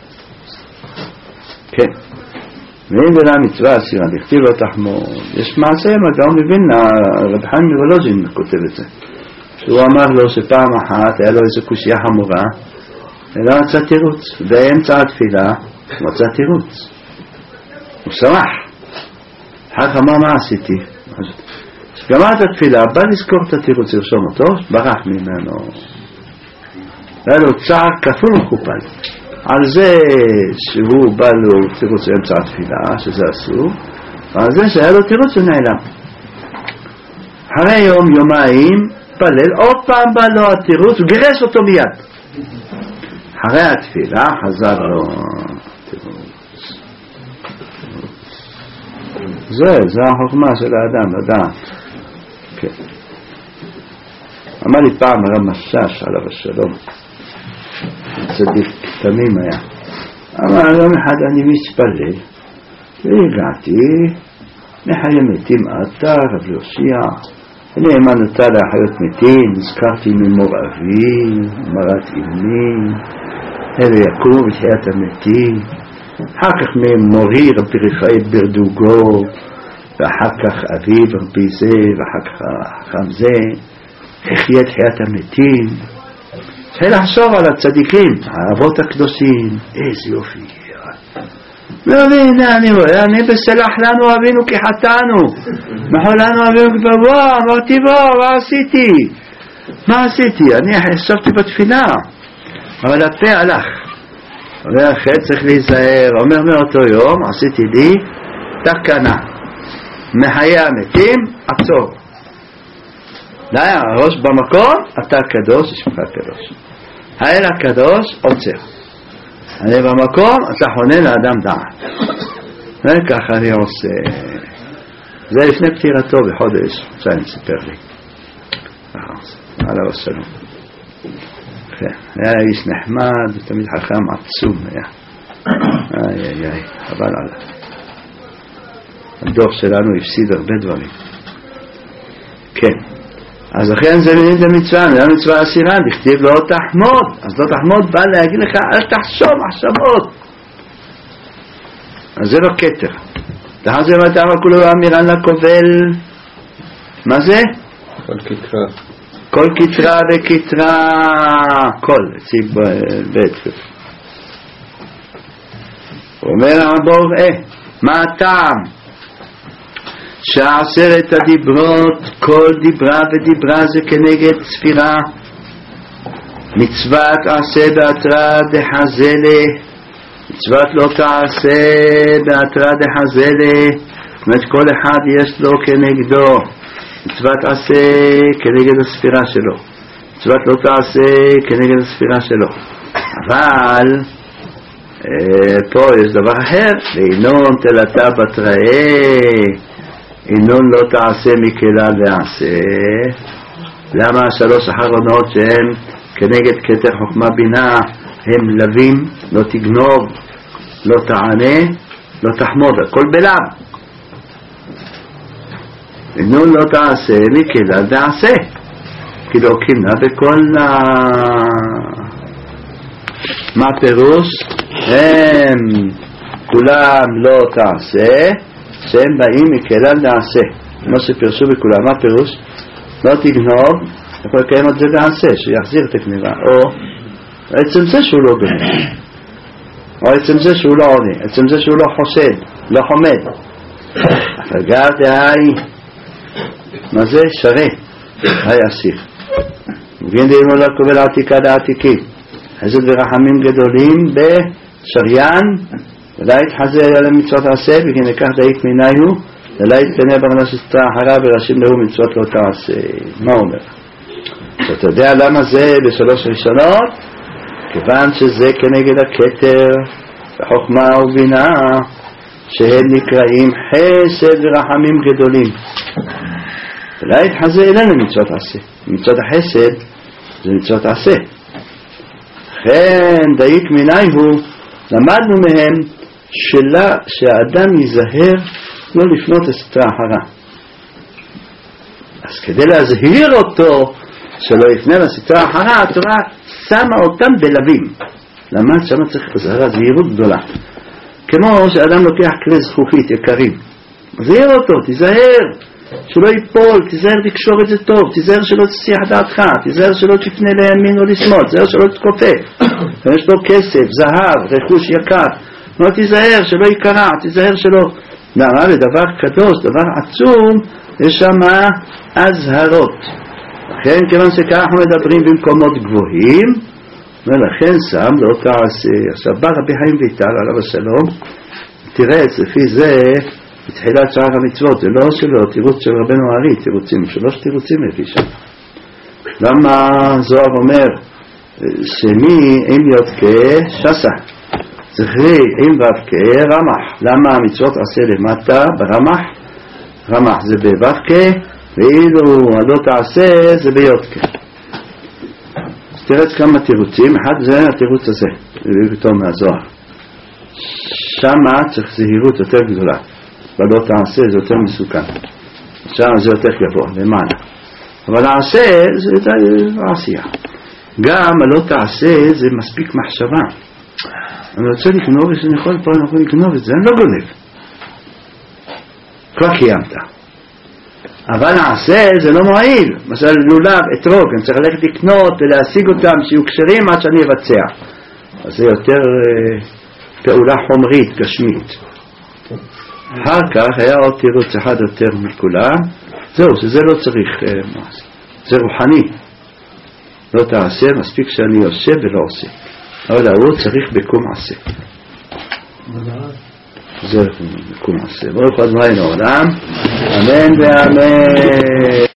כן. ואם בלה מצווה אסירה, לכתיב לו תחמו, יש מעשה, גם מבין, רב חיים מוולוז'ין כותב את זה. שהוא אמר לו שפעם אחת היה לו איזו קושיה חמורה, אלא מצא תירוץ, באמצע התפילה מצא תירוץ. הוא שמח. אחר אמר מה עשיתי? גמרת התפילה, בא לזכור את התירוץ, לרשום אותו, ברח ממנו. היה לו צער כפול ומכופל. על זה שהוא בא לו תירוץ באמצע התפילה, שזה אסור, ועל זה שהיה לו תירוץ ונעלם. אחרי יום, יומיים, פלל, עוד פעם בא לו התירוץ, הוא גירש אותו מיד. אחרי התפילה חזר לו תירוץ. זה החוכמה של האדם, לדעת. כן. אמר לי פעם הרב משש עליו השלום, צדיק תמים היה, אמר יום אחד אני מתפלל והגעתי לחיי מתים אתה רב יושיע, נאמנותה להחיות מתים, נזכרתי ממור אבי, מרת אמי, אלה יקום בתחיית המתים, אחר כך ממורי רבי רפאי ברדוגו, ואחר כך אבי רבי זה, ואחר כך חם זה, החיה תחיית המתים. צריך לחשוב על הצדיקים, האבות הקדושים, איזה יופי. והנה אני רואה, אני בסלח לנו אבינו כי חטאנו, מחול לנו אבינו כבבוא, אמרתי בוא, מה עשיתי? מה עשיתי? אני חשבתי בתפילה, אבל הפה הלך. ואחרי צריך להיזהר, אומר מאותו יום, עשיתי לי תקנה, מחיי המתים, עצור. די, הראש במקום, אתה קדוש, שמך קדוש. האל הקדוש, עוצר. אני במקום, אתה חונה לאדם דעת. וככה אני עושה. זה לפני פטירתו בחודש, שאני סיפר לי. עליו השלום. היה איש נחמד ותמיד חכם עצום היה. איי, חבל עליו. הדור שלנו הפסיד הרבה דברים. כן. אז לכן זה מצווה, זה מצווה אסירה, לכתיב לא תחמוד. אז לא תחמוד בא להגיד לך, אל תחשוב מחשבות. אז זה לא כתר. תחזר ותאמר כולו אמירן לקובל. מה זה? כל כתרה. כל כתרה וכתרה. כל, ציב בית. אומר הבור, מה הטעם? שעשרת הדיברות, כל דיברה ודיברה זה כנגד ספירה. מצוות עשה בהתרא דחזלה, מצוות לא תעשה בהתרא דחזלה. זאת אומרת כל אחד יש לו כנגדו. מצוות עשה כנגד הספירה שלו, מצוות לא תעשה כנגד הספירה שלו. אבל פה יש דבר אחר, ואינון תלתה בתראה, אינון לא תעשה מקלה לעשה. למה השלוש אחרונות שהן כנגד כתר חוכמה בינה הם לבים? לא תגנוב, לא תענה, לא תחמוד, הכל בלב. אינון לא תעשה מקלה לעשה, כי לא קינה בכל מה פירוש? הם כולם לא תעשה, שהם באים מקלה לעשה, כמו שפרשו בכולם. מה פירוש? לא תגנוב, יכול לקיים את זה לעשה, שיחזיר את הגניבה, או עצם זה שהוא לא גונב, או עצם זה שהוא לא עונה, עצם זה שהוא לא חושד, לא חומד. הפגר דהי, מה זה? שרה, היי אסיר. מבין דהימו לא קובל עתיקה דעתיקי, חסד ורחמים גדולים בשריין, ולא יתחזר על המצוות עשה, וכן לקח דאית מיניהו, ולא יתקנה ברנסתה אחרה וראשים להו מצוות לא תעשה. מה אומר? אתה יודע למה זה בשלוש ראשונות? כיוון שזה כנגד הכתר וחוכמה ובינה, שהם נקראים חסד ורחמים גדולים. ולא יתחזר אלינו מצוות עשה. מצוות החסד זה מצוות עשה. לכן דאית מיניהו, למדנו מהם שהאדם ייזהר לא לפנות לסתרה אחרה. אז כדי להזהיר אותו שלא יפנה לסתרה אחרה, התורה שמה אותם בלבים. למה? שמה צריך לזהר זהירות גדולה. כמו שאדם לוקח כלי זכוכית יקרים, זהיר אותו, תיזהר שלא ייפול, תיזהר לקשור את זה טוב, תיזהר שלא תסיח דעתך, תיזהר שלא תפנה לימין או לשמאל, תיזהר שלא תתכופף. יש לו כסף, זהב, רכוש יקר, לא תיזהר שלא יקרה, תיזהר שלא. למה? לדבר קדוש, דבר עצום, יש שם הזהרות. לכן כיוון שכך אנחנו מדברים במקומות גבוהים, ולכן שם לא תעשה. עכשיו בא רבי חיים ויטל עליו השלום, תירץ לפי זה בתחילת שאר המצוות, זה לא שלו, תירוץ של רבנו הארי, תירוצים, 3 תירוצים לפי שם. למה זוהר אומר שמי עם יודקה שסה, זכרי עם ובקה רמח. למה המצוות עשה למטה ברמח? רמח זה בבבקה, ואילו הלא תעשה זה ביודקה. אז תרץ כמה תירוצים, אחד זה התירוץ הזה, זה פתאום מהזוהר. שמה צריך זהירות יותר גדולה, ולא תעשה זה יותר מסוכן, שם זה יותר גבוה, למעלה. אבל העשה זה עשייה. גם הלא תעשה זה מספיק מחשבה. אני רוצה לקנוב, יש אני יכול פה, אני יכול לקנוב את זה, אני לא גונב. כבר קיימת. אבל העשה זה לא מועיל. למשל לולב, אתרוג, אני צריך ללכת לקנות ולהשיג אותם שיהיו קשרים עד שאני אבצע. אז זה יותר פעולה חומרית, גשמית. אחר כך היה עוד תירוץ אחד יותר מכולם, זהו, שזה לא צריך מעשה. זה רוחני. לא תעשה, מספיק שאני עושה ולא עושה. אבל הוא צריך בקום עשה. זה בקום עשה. ברוך אדוני לעולם. אמן ואמן.